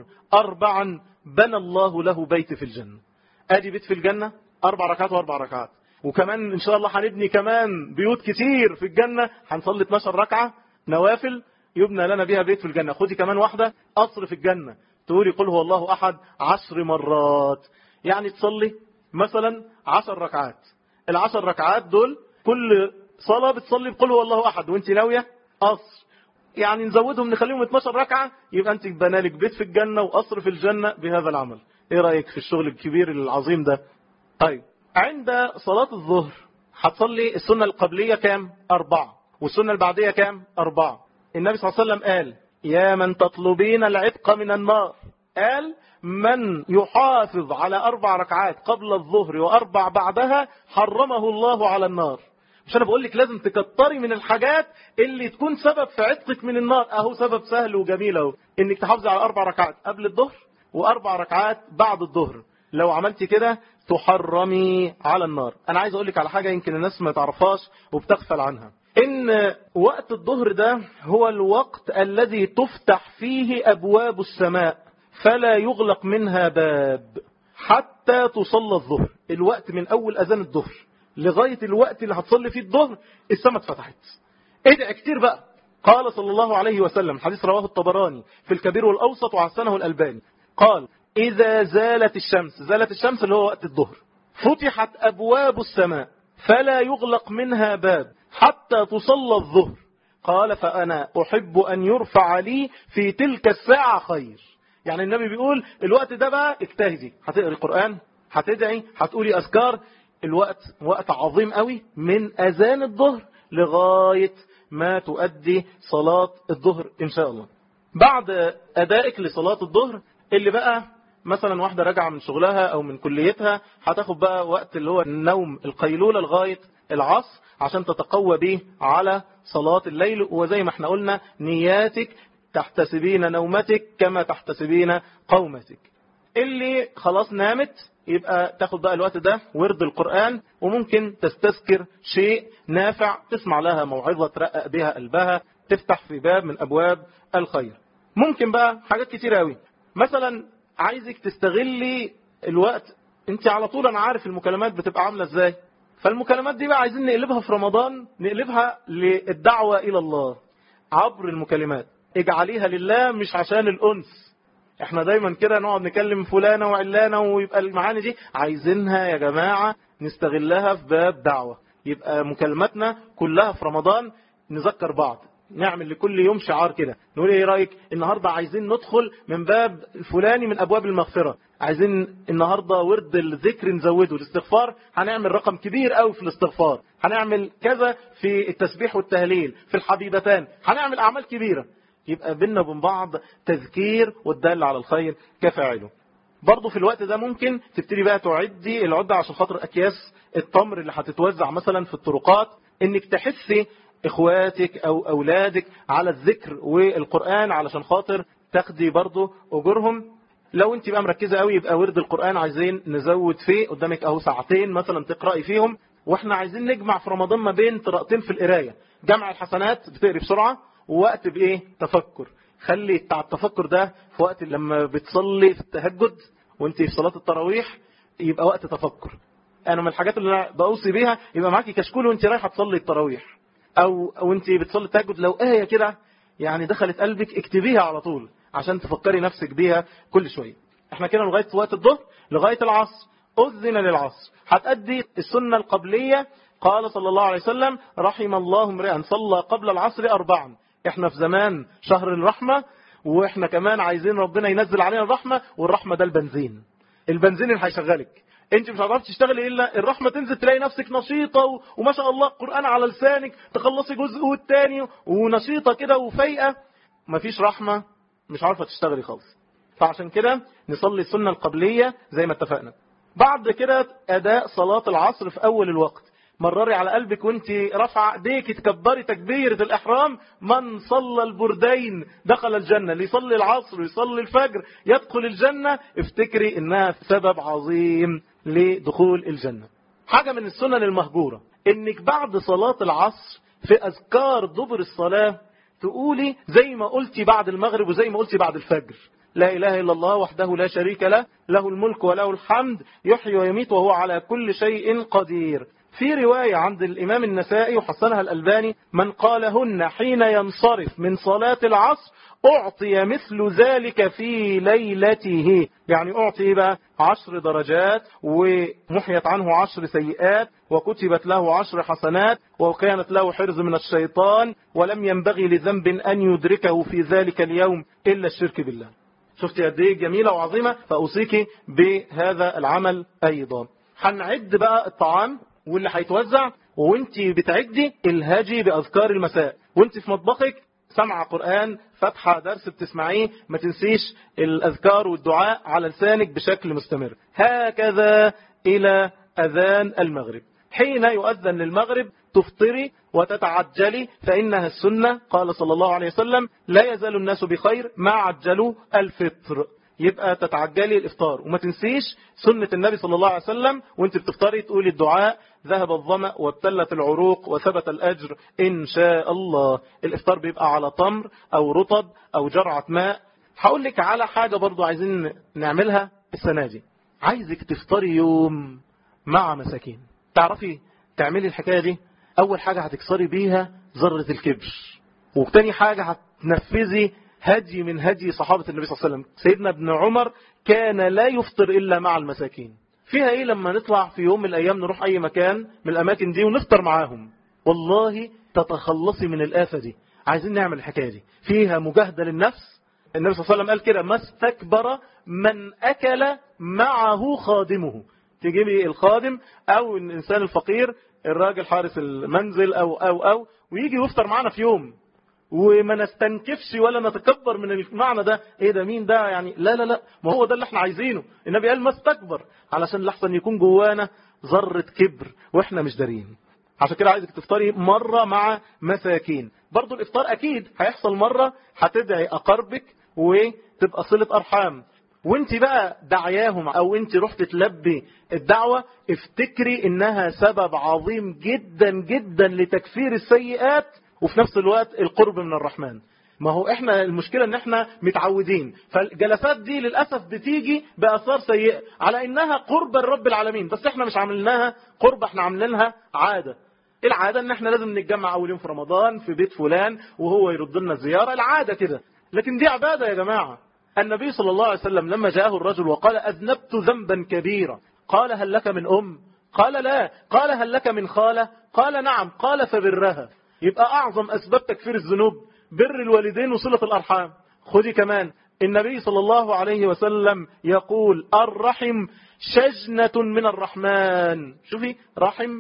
4، بنى الله له بيت في الجنة. ادي بيت في الجنة، 4 ركعات و4 ركعات. وكمان ان شاء الله هنبني كمان بيوت كتير في الجنة، هنصلي 12 ركعة نوافل يبنى لنا بها بيت في الجنة. خدي كمان واحدة قصر في الجنة، تقولي قل هو الله أحد 10 مرات، يعني تصلي مثلا 10 ركعات. ال10 ركعات دول كل صلاة بتصلي بقل هو الله أحد وانت ناوية قصر، يعني نزودهم نخليهم 12 ركعة، يبقى انت بنالك بيت في الجنة وقصر في الجنة بهذا العمل. ايه رأيك في الشغل الكبير العظيم ده؟ طيب، عند صلاة الظهر هتصلي السنة القبلية كام؟ 4، والسنة البعدية كام؟ 4. النبي صلى الله عليه وسلم قال يا من تطلبين العتق من النار، قال من يحافظ على 4 ركعات قبل الظهر و4 بعدها حرمه الله على النار. مش انا بقول لك لازم تكتري من الحاجات اللي تكون سبب في عتقك من النار؟ اهو سبب سهل وجميل اهو، انك تحافظي على 4 ركعات قبل الظهر و4 ركعات بعد الظهر. لو عملتي كده تحرمي على النار. انا عايز اقول لك على حاجة يمكن الناس ما تعرفهاش وبتغفل عنها، ان وقت الظهر ده هو الوقت الذي تفتح فيه ابواب السماء فلا يغلق منها باب حتى تصلى الظهر. الوقت من اول اذان الظهر لغاية الوقت اللي هتصلي فيه الظهر السماء اتفتحت. ادعي كتير بقى. قال صلى الله عليه وسلم، حديث رواه الطبراني في الكبير والأوسط وحسنه الألباني، قال إذا زالت الشمس، زالت الشمس اللي هو وقت الظهر، فتحت أبواب السماء فلا يغلق منها باب حتى تصلى الظهر. قال فأنا أحب أن يرفع لي في تلك الساعة خير. يعني النبي بيقول الوقت ده بقى اجتهدي، هتقري قرآن، هتدعي، هتقولي أذكار. الوقت وقت عظيم قوي من أذان الظهر لغاية ما تؤدي صلاة الظهر إن شاء الله. بعد أدائك لصلاة الظهر، اللي بقى مثلا واحدة راجعة من شغلها أو من كليتها، هتاخد بقى وقت اللي هو النوم القيلولة لغاية العصر عشان تتقوى به على صلاة الليل. وزي ما احنا قلنا نياتك تحتسبين نومتك كما تحتسبين قومتك. اللي خلاص نامت يبقى تاخد بقى الوقت ده ورد القرآن، وممكن تستذكر شيء نافع تسمع لها موعظة ترقق بها قلبها، تفتح في باب من أبواب الخير. ممكن بقى حاجات كتير قوي، مثلا عايزك تستغلي الوقت. انت على طول انا عارف المكالمات بتبقى عاملة ازاي، فالمكالمات دي بقى عايزين نقلبها في رمضان، نقلبها للدعوة إلى الله عبر المكالمات. اجعليها لله مش عشان الأنس. احنا دايما كده نقعد نكلم فلانة وعلانة ويبقى المعاني دي عايزينها يا جماعة نستغلها في باب دعوة. يبقى مكالماتنا كلها في رمضان نذكر بعض. نعمل لكل يوم شعار كده، نقول ايه رأيك النهاردة عايزين ندخل من باب الفلاني من أبواب المغفرة، عايزين النهاردة ورد الذكر نزوده، الاستغفار هنعمل رقم كبير قوي في الاستغفار، هنعمل كذا في التسبيح والتهليل، في الحبيبتان هنعمل أعمال كبيرة. يبقى بيننا وبين بعض تذكير والدال على الخير كفاعله. برضه في الوقت ده ممكن تبتدي بقى تعدي العدة عشان خاطر أكياس التمر اللي هتتوزع مثلا في الطرقات، انك تحسي اخواتك او اولادك على الذكر والقرآن علشان خاطر تاخدي برضه اجورهم. لو انت بقى مركزة قوي يبقى ورد القرآن عايزين نزود فيه، قدامك اهو ساعتين مثلا تقرأي فيهم، واحنا عايزين نجمع في رمضان ما بين قراءتين في القراية، جمع الحسنات بتقري بسرعة ووقت بايه تفكر. خلي بتاع التفكر ده في وقت لما بتصلي في التهجد وانت في صلاة التراويح يبقى وقت تفكر. انا من الحاجات اللي انا بوصي بيها يبقى معاكي كشكول وانت رايحه تصلي التراويح او انت بتصلي التهجد، لو ايه كده يعني دخلت قلبك اكتبيها على طول عشان تفكري نفسك بيها كل شويه. احنا كده لغايه وقت الظهر لغايه العصر، اذن للعصر، هتأدي السنه القبليه. قال صلى الله عليه وسلم رحم الله امرئا صلى قبل العصر 4. احنا في زمان شهر الرحمه، واحنا كمان عايزين ربنا ينزل علينا الرحمه، والرحمه ده البنزين اللي هيشغلك. انت مش هتعرفي تشتغلي الا الرحمه تنزل تلاقي نفسك نشيطه وما شاء الله القرآن على لسانك، تخلصي جزء والتاني ونشيطه كده وفايقه. مفيش رحمه مش عارفه تشتغلي خالص. فعشان كده نصلي السنه القبليه زي ما اتفقنا. بعد كده اداء صلاه العصر في اول الوقت، مرري على قلبك وانت رافعه ايديك تكبري تكبيره الاحرام، من صلى البردين دخل الجنه، اللي يصلي العصر ويصلي الفجر يدخل الجنه. افتكري انها سبب عظيم لدخول الجنه. حاجه من السنن المهجوره انك بعد صلاه العصر في اذكار دبر الصلاه تقولي زي ما قلتي بعد المغرب وزي ما قلتي بعد الفجر، لا إله إلا الله وحده لا شريك له، له الملك وله الحمد يحيي ويميت وهو على كل شيء قدير. في رواية عند الإمام النسائي وحسنها الألباني من قالهن حين ينصرف من صلاة العصر أعطي مثل ذلك في ليلته، يعني أعطي بقى 10 درجات ومحيت عنه 10 سيئات وكتبت له 10 حسنات وكانت له حرز من الشيطان ولم ينبغي لذنب أن يدركه في ذلك اليوم إلا الشرك بالله. شفتي قد ايه جميلة وعظيمة، فأوصيكي بهذا العمل أيضا. هنعد بقى الطعام واللي هيتوزع، وانت بتعدي الهاجي بأذكار المساء، وانت في مطبخك سمع قرآن فتحة درس بتسمعيه، ما تنسيش الأذكار والدعاء على لسانك بشكل مستمر. هكذا إلى أذان المغرب. حين يؤذن للمغرب تفطري وتتعجلي، فإنها السنة. قال صلى الله عليه وسلم لا يزال الناس بخير ما عجلوا الفطر. يبقى تتعجلي الإفطار، وما تنسيش سنة النبي صلى الله عليه وسلم وانت بتفطري تقولي الدعاء ذهب الظمأ وابتلت العروق وثبت الأجر إن شاء الله. الإفطار بيبقى على تمر أو رطب أو جرعة ماء. هقول لك على حاجة برضو عايزين نعملها السنة دي، عايزك تفطري يوم مع مساكين. تعرفي تعملي الحكاية دي؟ أول حاجة هتكسري بيها ذرة الكبر، وتاني حاجة هتنفذي هدي من هدي صحابة النبي صلى الله عليه وسلم. سيدنا ابن عمر كان لا يفطر إلا مع المساكين. فيها إيه لما نطلع في يوم من الأيام نروح أي مكان من الأماكن دي ونفطر معاهم؟ والله تتخلصي من الآفة دي. عايزين نعمل الحكاية دي، فيها مجاهدة للنفس. النبي صلى الله عليه وسلم قال كده ما استكبر من أكل معه خادمه. تجيبي الخادم أو الإنسان الفقير، الراجل حارس المنزل أو ويجي يفطر معنا في يوم، وما نستنكفش ولا نتكبر من المعنى ده. ايه ده مين ده يعني؟ لا ما هو ده اللي احنا عايزينه. النبي قال ما استكبر، علشان لحسن يكون جوانا ذرة كبر واحنا مش دارين. عشان كده عايزك تفطري مرة مع مساكين. برضو الافطار اكيد هيحصل مرة هتدعي اقربك وتبقى صلة ارحام، وانت بقى دعياهم او انت رحت تلبي الدعوة، افتكري انها سبب عظيم جدا جدا لتكفير السيئات وفي نفس الوقت القرب من الرحمن. ما هو احنا المشكلة ان احنا متعودين، فالجلسات دي للأسف بتيجي بأثار سيئة على انها قرب الرب العالمين، بس احنا مش عاملينها قرب، احنا عاملينها عادة. العادة ان احنا لازم نتجمع اول يوم في رمضان في بيت فلان وهو يرد لنا الزيارة، العادة كده. لكن دي عبادة يا جماعة. النبي صلى الله عليه وسلم لما جاءه الرجل وقال أذنبت ذنبا كبيرا، قال هل لك من أم؟ قال لا. قال هل لك من خالة؟ قال نعم. قال فبرها. يبقى أعظم أسباب تكفير الذنوب بر الوالدين وصلة الأرحام. خدي كمان النبي صلى الله عليه وسلم يقول الرحم شجنة من الرحمن. شوفي رحم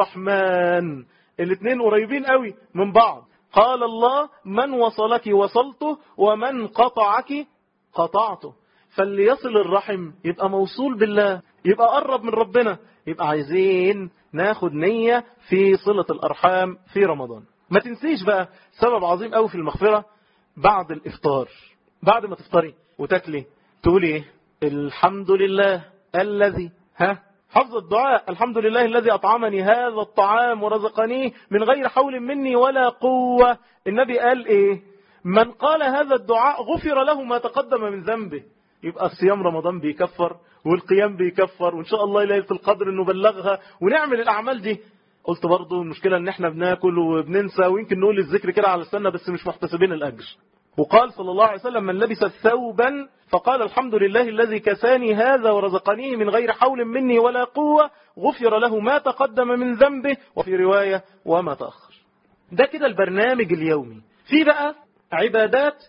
ورحمن الاثنين قريبين قوي من بعض. قال الله من وصلك وصلته ومن قطعك قطعته. فاللي يصل الرحم يبقى موصول بالله، يبقى قرب من ربنا. يبقى عايزين ناخد نية في صلة الأرحام في رمضان. ما تنسيش بقى سبب عظيم قوي في المغفرة بعد الإفطار. بعد ما تفطري وتاكلي تقولي ايه؟ الحمد لله الذي حفظ الدعاء الحمد لله الذي أطعمني هذا الطعام ورزقنيه من غير حول مني ولا قوة. النبي قال ايه؟ من قال هذا الدعاء غفر له ما تقدم من ذنبه. يبقى صيام رمضان بيكفر والقيام بيكفر، وإن شاء الله ليلة القدر نبلغها ونعمل الأعمال دي. قلت برضو المشكلة ان احنا بناكل وبننسى ويمكن نقول الذكر كده على السنة بس مش محتسبين الأجر. وقال صلى الله عليه وسلم من لبس ثوبا فقال الحمد لله الذي كساني هذا ورزقنيه من غير حول مني ولا قوة غفر له ما تقدم من ذنبه وفي رواية وما تأخر. ده كده البرنامج اليومي. في بقى عبادات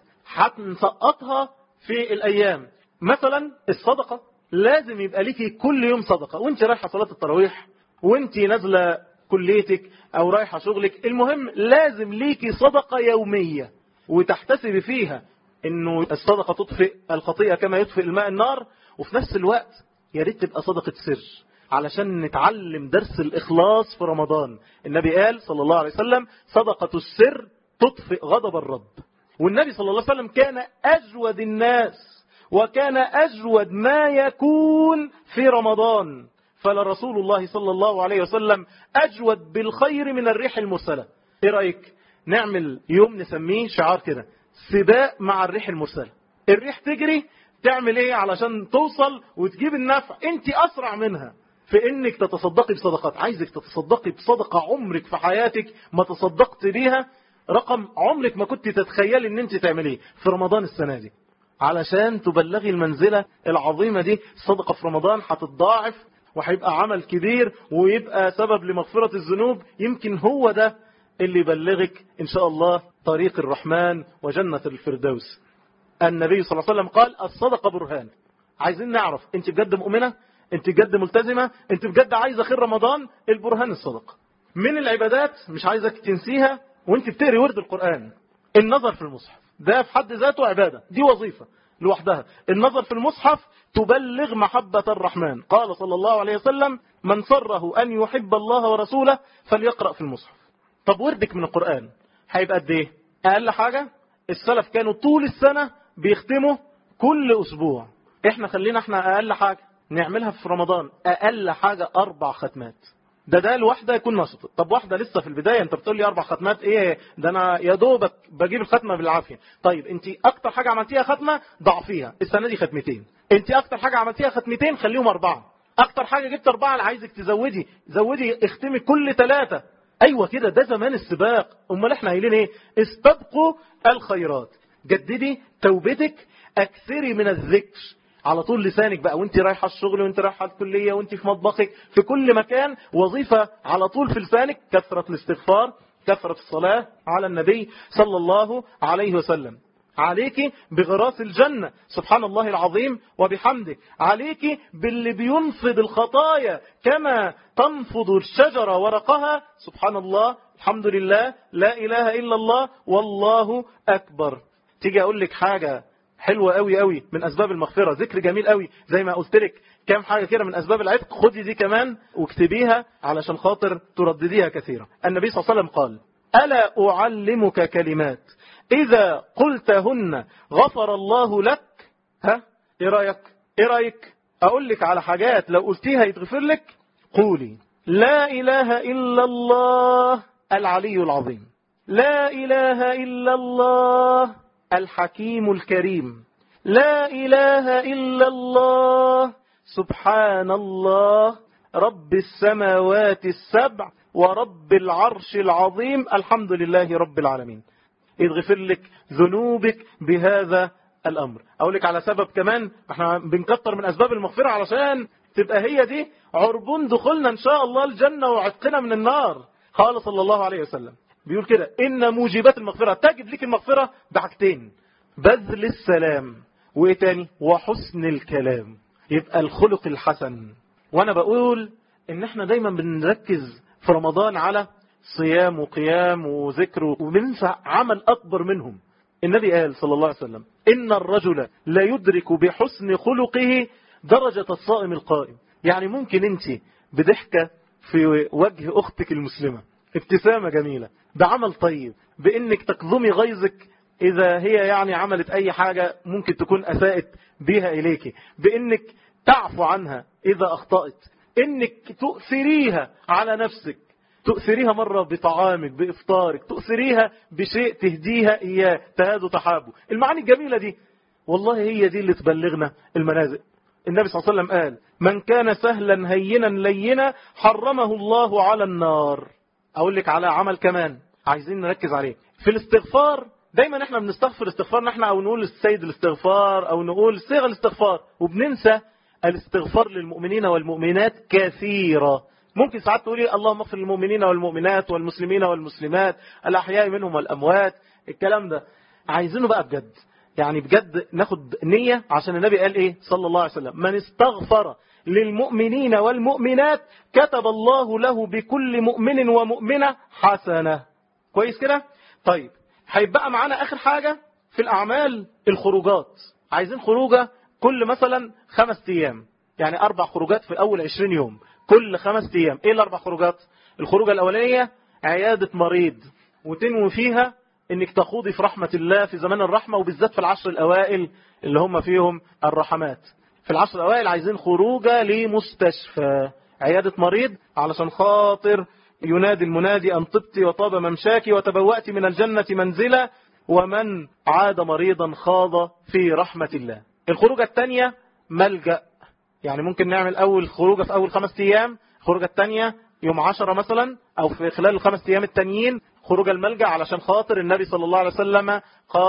هنسقطها في الأيام. مثلا الصدقة لازم يبقى ليكي كل يوم صدقة، وانت رايحة صلاة التراويح وانت نازلة كليتك او رايحة شغلك، المهم لازم ليكي صدقة يومية وتحتسب فيها انه الصدقة تطفئ الخطيئة كما يطفئ الماء النار. وفي نفس الوقت يا ريت تبقى صدقة سر علشان نتعلم درس الإخلاص في رمضان. النبي قال صلى الله عليه وسلم صدقة السر تطفئ غضب الرب. والنبي صلى الله عليه وسلم كان أجود الناس وكان أجود ما يكون في رمضان. فلرسول الله صلى الله عليه وسلم أجود بالخير من الريح المرسلة. ايه رأيك نعمل يوم نسميه شعار كده سباق مع الريح المرسلة؟ الريح تجري تعمل ايه علشان توصل وتجيب النفع؟ انت أسرع منها في انك تتصدقي بصدقات. عايزك تتصدقي بصدقة عمرك في حياتك ما تصدقت بيها، رقم عمرك ما كنت تتخيلي ان انت تعمليه في رمضان السنة دي علشان تبلغي المنزلة العظيمة دي. الصدقة في رمضان هتتضاعف وهيبقى عمل كبير ويبقى سبب لمغفرة الذنوب. يمكن هو ده اللي يبلغك إن شاء الله طريق الرحمن وجنة الفردوس. النبي صلى الله عليه وسلم قال الصدقة برهان. عايزين نعرف انت بجد مؤمنة، انت بجد ملتزمة، انت بجد عايزة خير رمضان. البرهان الصدقة. من العبادات مش عايزك تنسيها وانت بتقري ورد القرآن النظر في المصحف. ده في حد ذاته عبادة، دي وظيفة لوحدها. النظر في المصحف تبلغ محبة الرحمن. قال صلى الله عليه وسلم من سره أن يحب الله ورسوله فليقرأ في المصحف. طب وردك من القرآن هيبقى قد ايه؟ أقل حاجة السلف كانوا طول السنة بيختموا كل أسبوع. احنا أقل حاجة نعملها في رمضان أقل حاجة 4 ختمات. ده الواحدة يكون نشط. طب واحدة لسه في البداية انت بتقول لي 4 ختمات ايه؟ ده انا يا دوبك بجيب الختمة بالعافية. طيب انت اكتر حاجة عملتيها ختمة ضعفيها السنة دي 2 ختمات. انت اكتر حاجة عملتيها 2 ختمات خليهم 4. اكتر حاجة جبت 4 اللي عايزك زودي اختمي كل 3. ايوه كده ده زمان السباق. امال احنا قايلين ايه؟ استبقوا الخيرات. جددي توبتك، اكثري من الذكر على طول لسانك بقى وانت رايحة الشغل وانت رايحة الكلية وانت في مطبخك في كل مكان. وظيفة على طول في لسانك كثرة الاستغفار، كثرة الصلاة على النبي صلى الله عليه وسلم. عليك بغراس الجنة سبحان الله العظيم وبحمده. عليك باللي بينفض الخطايا كما تنفض الشجرة ورقها. سبحان الله الحمد لله لا إله إلا الله والله أكبر. تيجي أقول لك حاجة حلوة قوي قوي من أسباب المغفرة، ذكر جميل قوي زي ما قلت لك كام حاجة كده من أسباب العتق. خدي دي كمان واكتبيها علشان خاطر تردديها كثيرا. النبي صلى الله عليه وسلم قال ألا أعلمك كلمات إذا قلتهن غفر الله لك؟ إيه رأيك أقول لك على حاجات لو قلتيها يتغفر لك؟ قولي لا إله إلا الله العلي العظيم، لا إله إلا الله الحكيم الكريم، لا إله إلا الله سبحان الله رب السماوات السبع ورب العرش العظيم الحمد لله رب العالمين. يتغفر لك ذنوبك بهذا الأمر. أقول لك على سبب كمان، احنا بنكتر من أسباب المغفرة علشان تبقى هي دي عربون دخولنا إن شاء الله الجنة وعتقنا من النار. قال صلى الله عليه وسلم بيقول كده إن موجبات المغفرة، تجد لك المغفرة بحاجتين: بذل السلام، وإيه تاني؟ وحسن الكلام. يبقى الخلق الحسن. وأنا بقول إن احنا دايما بنركز في رمضان على صيام وقيام وذكر، وبننسى عمل أكبر منهم. النبي قال صلى الله عليه وسلم: إن الرجل لا يدرك بحسن خلقه درجة الصائم القائم. يعني ممكن انت بضحكة في وجه أختك المسلمة، ابتسامة جميلة، بعمل طيب، بإنك تكظمي غيظك إذا هي يعني عملت أي حاجة ممكن تكون أساءت بها إليك، بإنك تعفو عنها إذا أخطأت، إنك تؤثريها على نفسك، تؤثريها مرة بطعامك، بإفطارك، تؤثريها بشيء تهديها إياه، تهادوا تحابوا. المعاني الجميلة دي والله هي دي اللي تبلغنا المنازل. النبي صلى الله عليه وسلم قال: من كان سهلا هينا لينا حرمه الله على النار. أقول لك على عمل كمان عايزين نركز عليه في الاستغفار. دايما احنا بنستغفر استغفار نحن، أو نقول السيد الاستغفار، أو نقول صيغ الاستغفار، وبننسى الاستغفار للمؤمنين والمؤمنات كثيرة. ممكن ساعات تقولي اللهم اغفر للمؤمنين والمؤمنات والمسلمين والمسلمات الأحياء منهم والأموات. الكلام ده عايزينه بقى بجد، يعني بجد ناخد نية، عشان النبي قال ايه صلى الله عليه وسلم: من استغفر للمؤمنين والمؤمنات كتب الله له بكل مؤمن ومؤمنة حسنة. كويس كده؟ طيب هيبقى معانا آخر حاجة في الأعمال الخروجات. عايزين خروجة كل مثلا 5 أيام، يعني 4 خروجات في أول 20 يوم، كل 5 أيام. ايه ال4 خروجات؟ الخروجة الأولانية عيادة مريض، وتنوي فيها انك تخوضي في رحمة الله في زمان الرحمة، وبالذات في العشر الأوائل اللي هم فيهم الرحمات. في العشر الأوائل عايزين خروجة لمستشفى، عيادة مريض، علشان خاطر ينادي المنادي أن طبت وطاب ممشاك وتبوأت من الجنة منزلا، ومن عاد مريضا خاض في رحمة الله. الخروجة الثانية ملجأ، يعني ممكن نعمل أول خروجة في أول 5 أيام، الخروجة الثانية يوم 10 مثلا، أو في خلال ال5 أيام التانيين خروج الملجأ، علشان خاطر النبي صلى الله عليه وسلم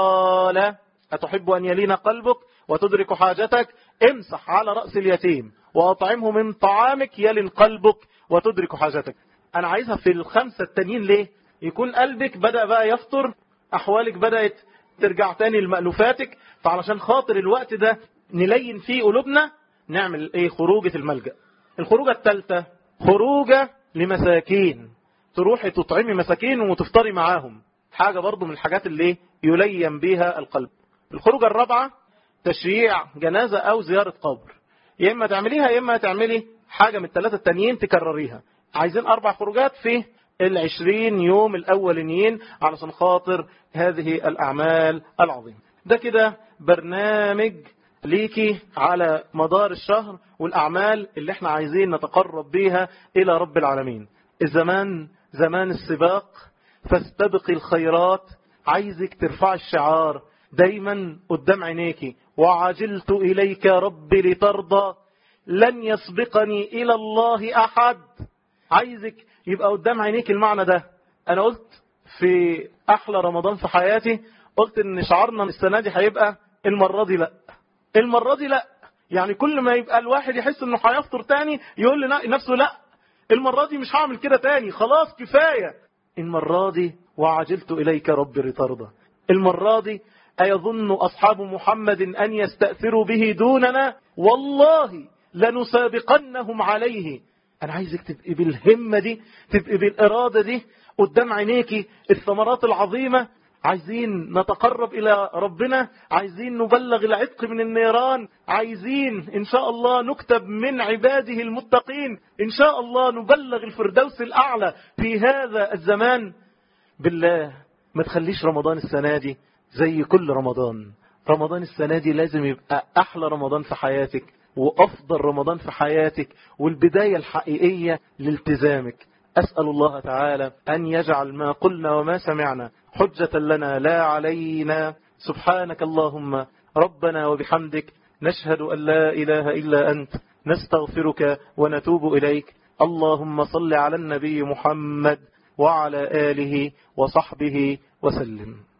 قال: أتحب أن يلين قلبك وتدرك حاجتك؟ امسح على رأس اليتيم وأطعمه من طعامك يلين قلبك وتدرك حاجتك. أنا عايزها في ال5 التانيين. ليه؟ يكون قلبك بدأ بقى يفطر، أحوالك بدأت ترجع تاني لمألوفاتك، فعلشان خاطر الوقت ده نلين فيه قلوبنا نعمل ايه؟ خروجة الملجأ. الخروجة الثالثة خروجة لمساكين، تروحي تطعمي مساكين وتفطري معاهم، حاجة برضو من الحاجات اللي يلين بها القلب. الخروجة الرابعة تشييع جنازة أو زيارة قبر، يا إما تعمليها يا إما تعملي حاجة من ال3 التانيين تكرريها. عايزين 4 خروجات في ال20 يوم الأولانيين علشان خاطر هذه الأعمال العظيمة. ده كده برنامج ليكي على مدار الشهر، والأعمال اللي احنا عايزين نتقرب بيها إلى رب العالمين. الزمان زمان السباق، فاستبقي الخيرات. عايزك ترفع الشعار دايما قدام عينيكي: وعجلت إليك ربي لترضى، لن يسبقني إلى الله أحد. عايزك يبقى قدام عينيك المعنى ده. أنا قلت في أحلى رمضان في حياتي، قلت إن شعارنا السنة دي هيبقى المرة دي لأ، المرة دي لأ. يعني كل ما يبقى الواحد يحس إنه هيفطر تاني يقول لنفسه لأ، المرة دي مش هعمل كده تاني، خلاص كفاية. المرة دي وعجلت إليك ربي لترضى. المرة دي أيظن أصحاب محمد أن يستأثروا به دوننا؟ والله لنسابقنهم عليه. أنا عايزك تبقي بالهمة دي، تبقي بالإرادة دي، قدام عينيكي الثمرات العظيمة. عايزين نتقرب إلى ربنا، عايزين نبلغ العتق من النيران، عايزين إن شاء الله نكتب من عباده المتقين، إن شاء الله نبلغ الفردوس الأعلى في هذا الزمان. بالله ما تخليش رمضان السنة دي زي كل رمضان. رمضان السنة دي لازم يبقى أحلى رمضان في حياتك، وأفضل رمضان في حياتك، والبداية الحقيقية لالتزامك. أسأل الله تعالى أن يجعل ما قلنا وما سمعنا حجة لنا لا علينا. سبحانك اللهم ربنا وبحمدك، نشهد أن لا إله إلا أنت، نستغفرك ونتوب إليك. اللهم صل على النبي محمد وعلى آله وصحبه وسلم.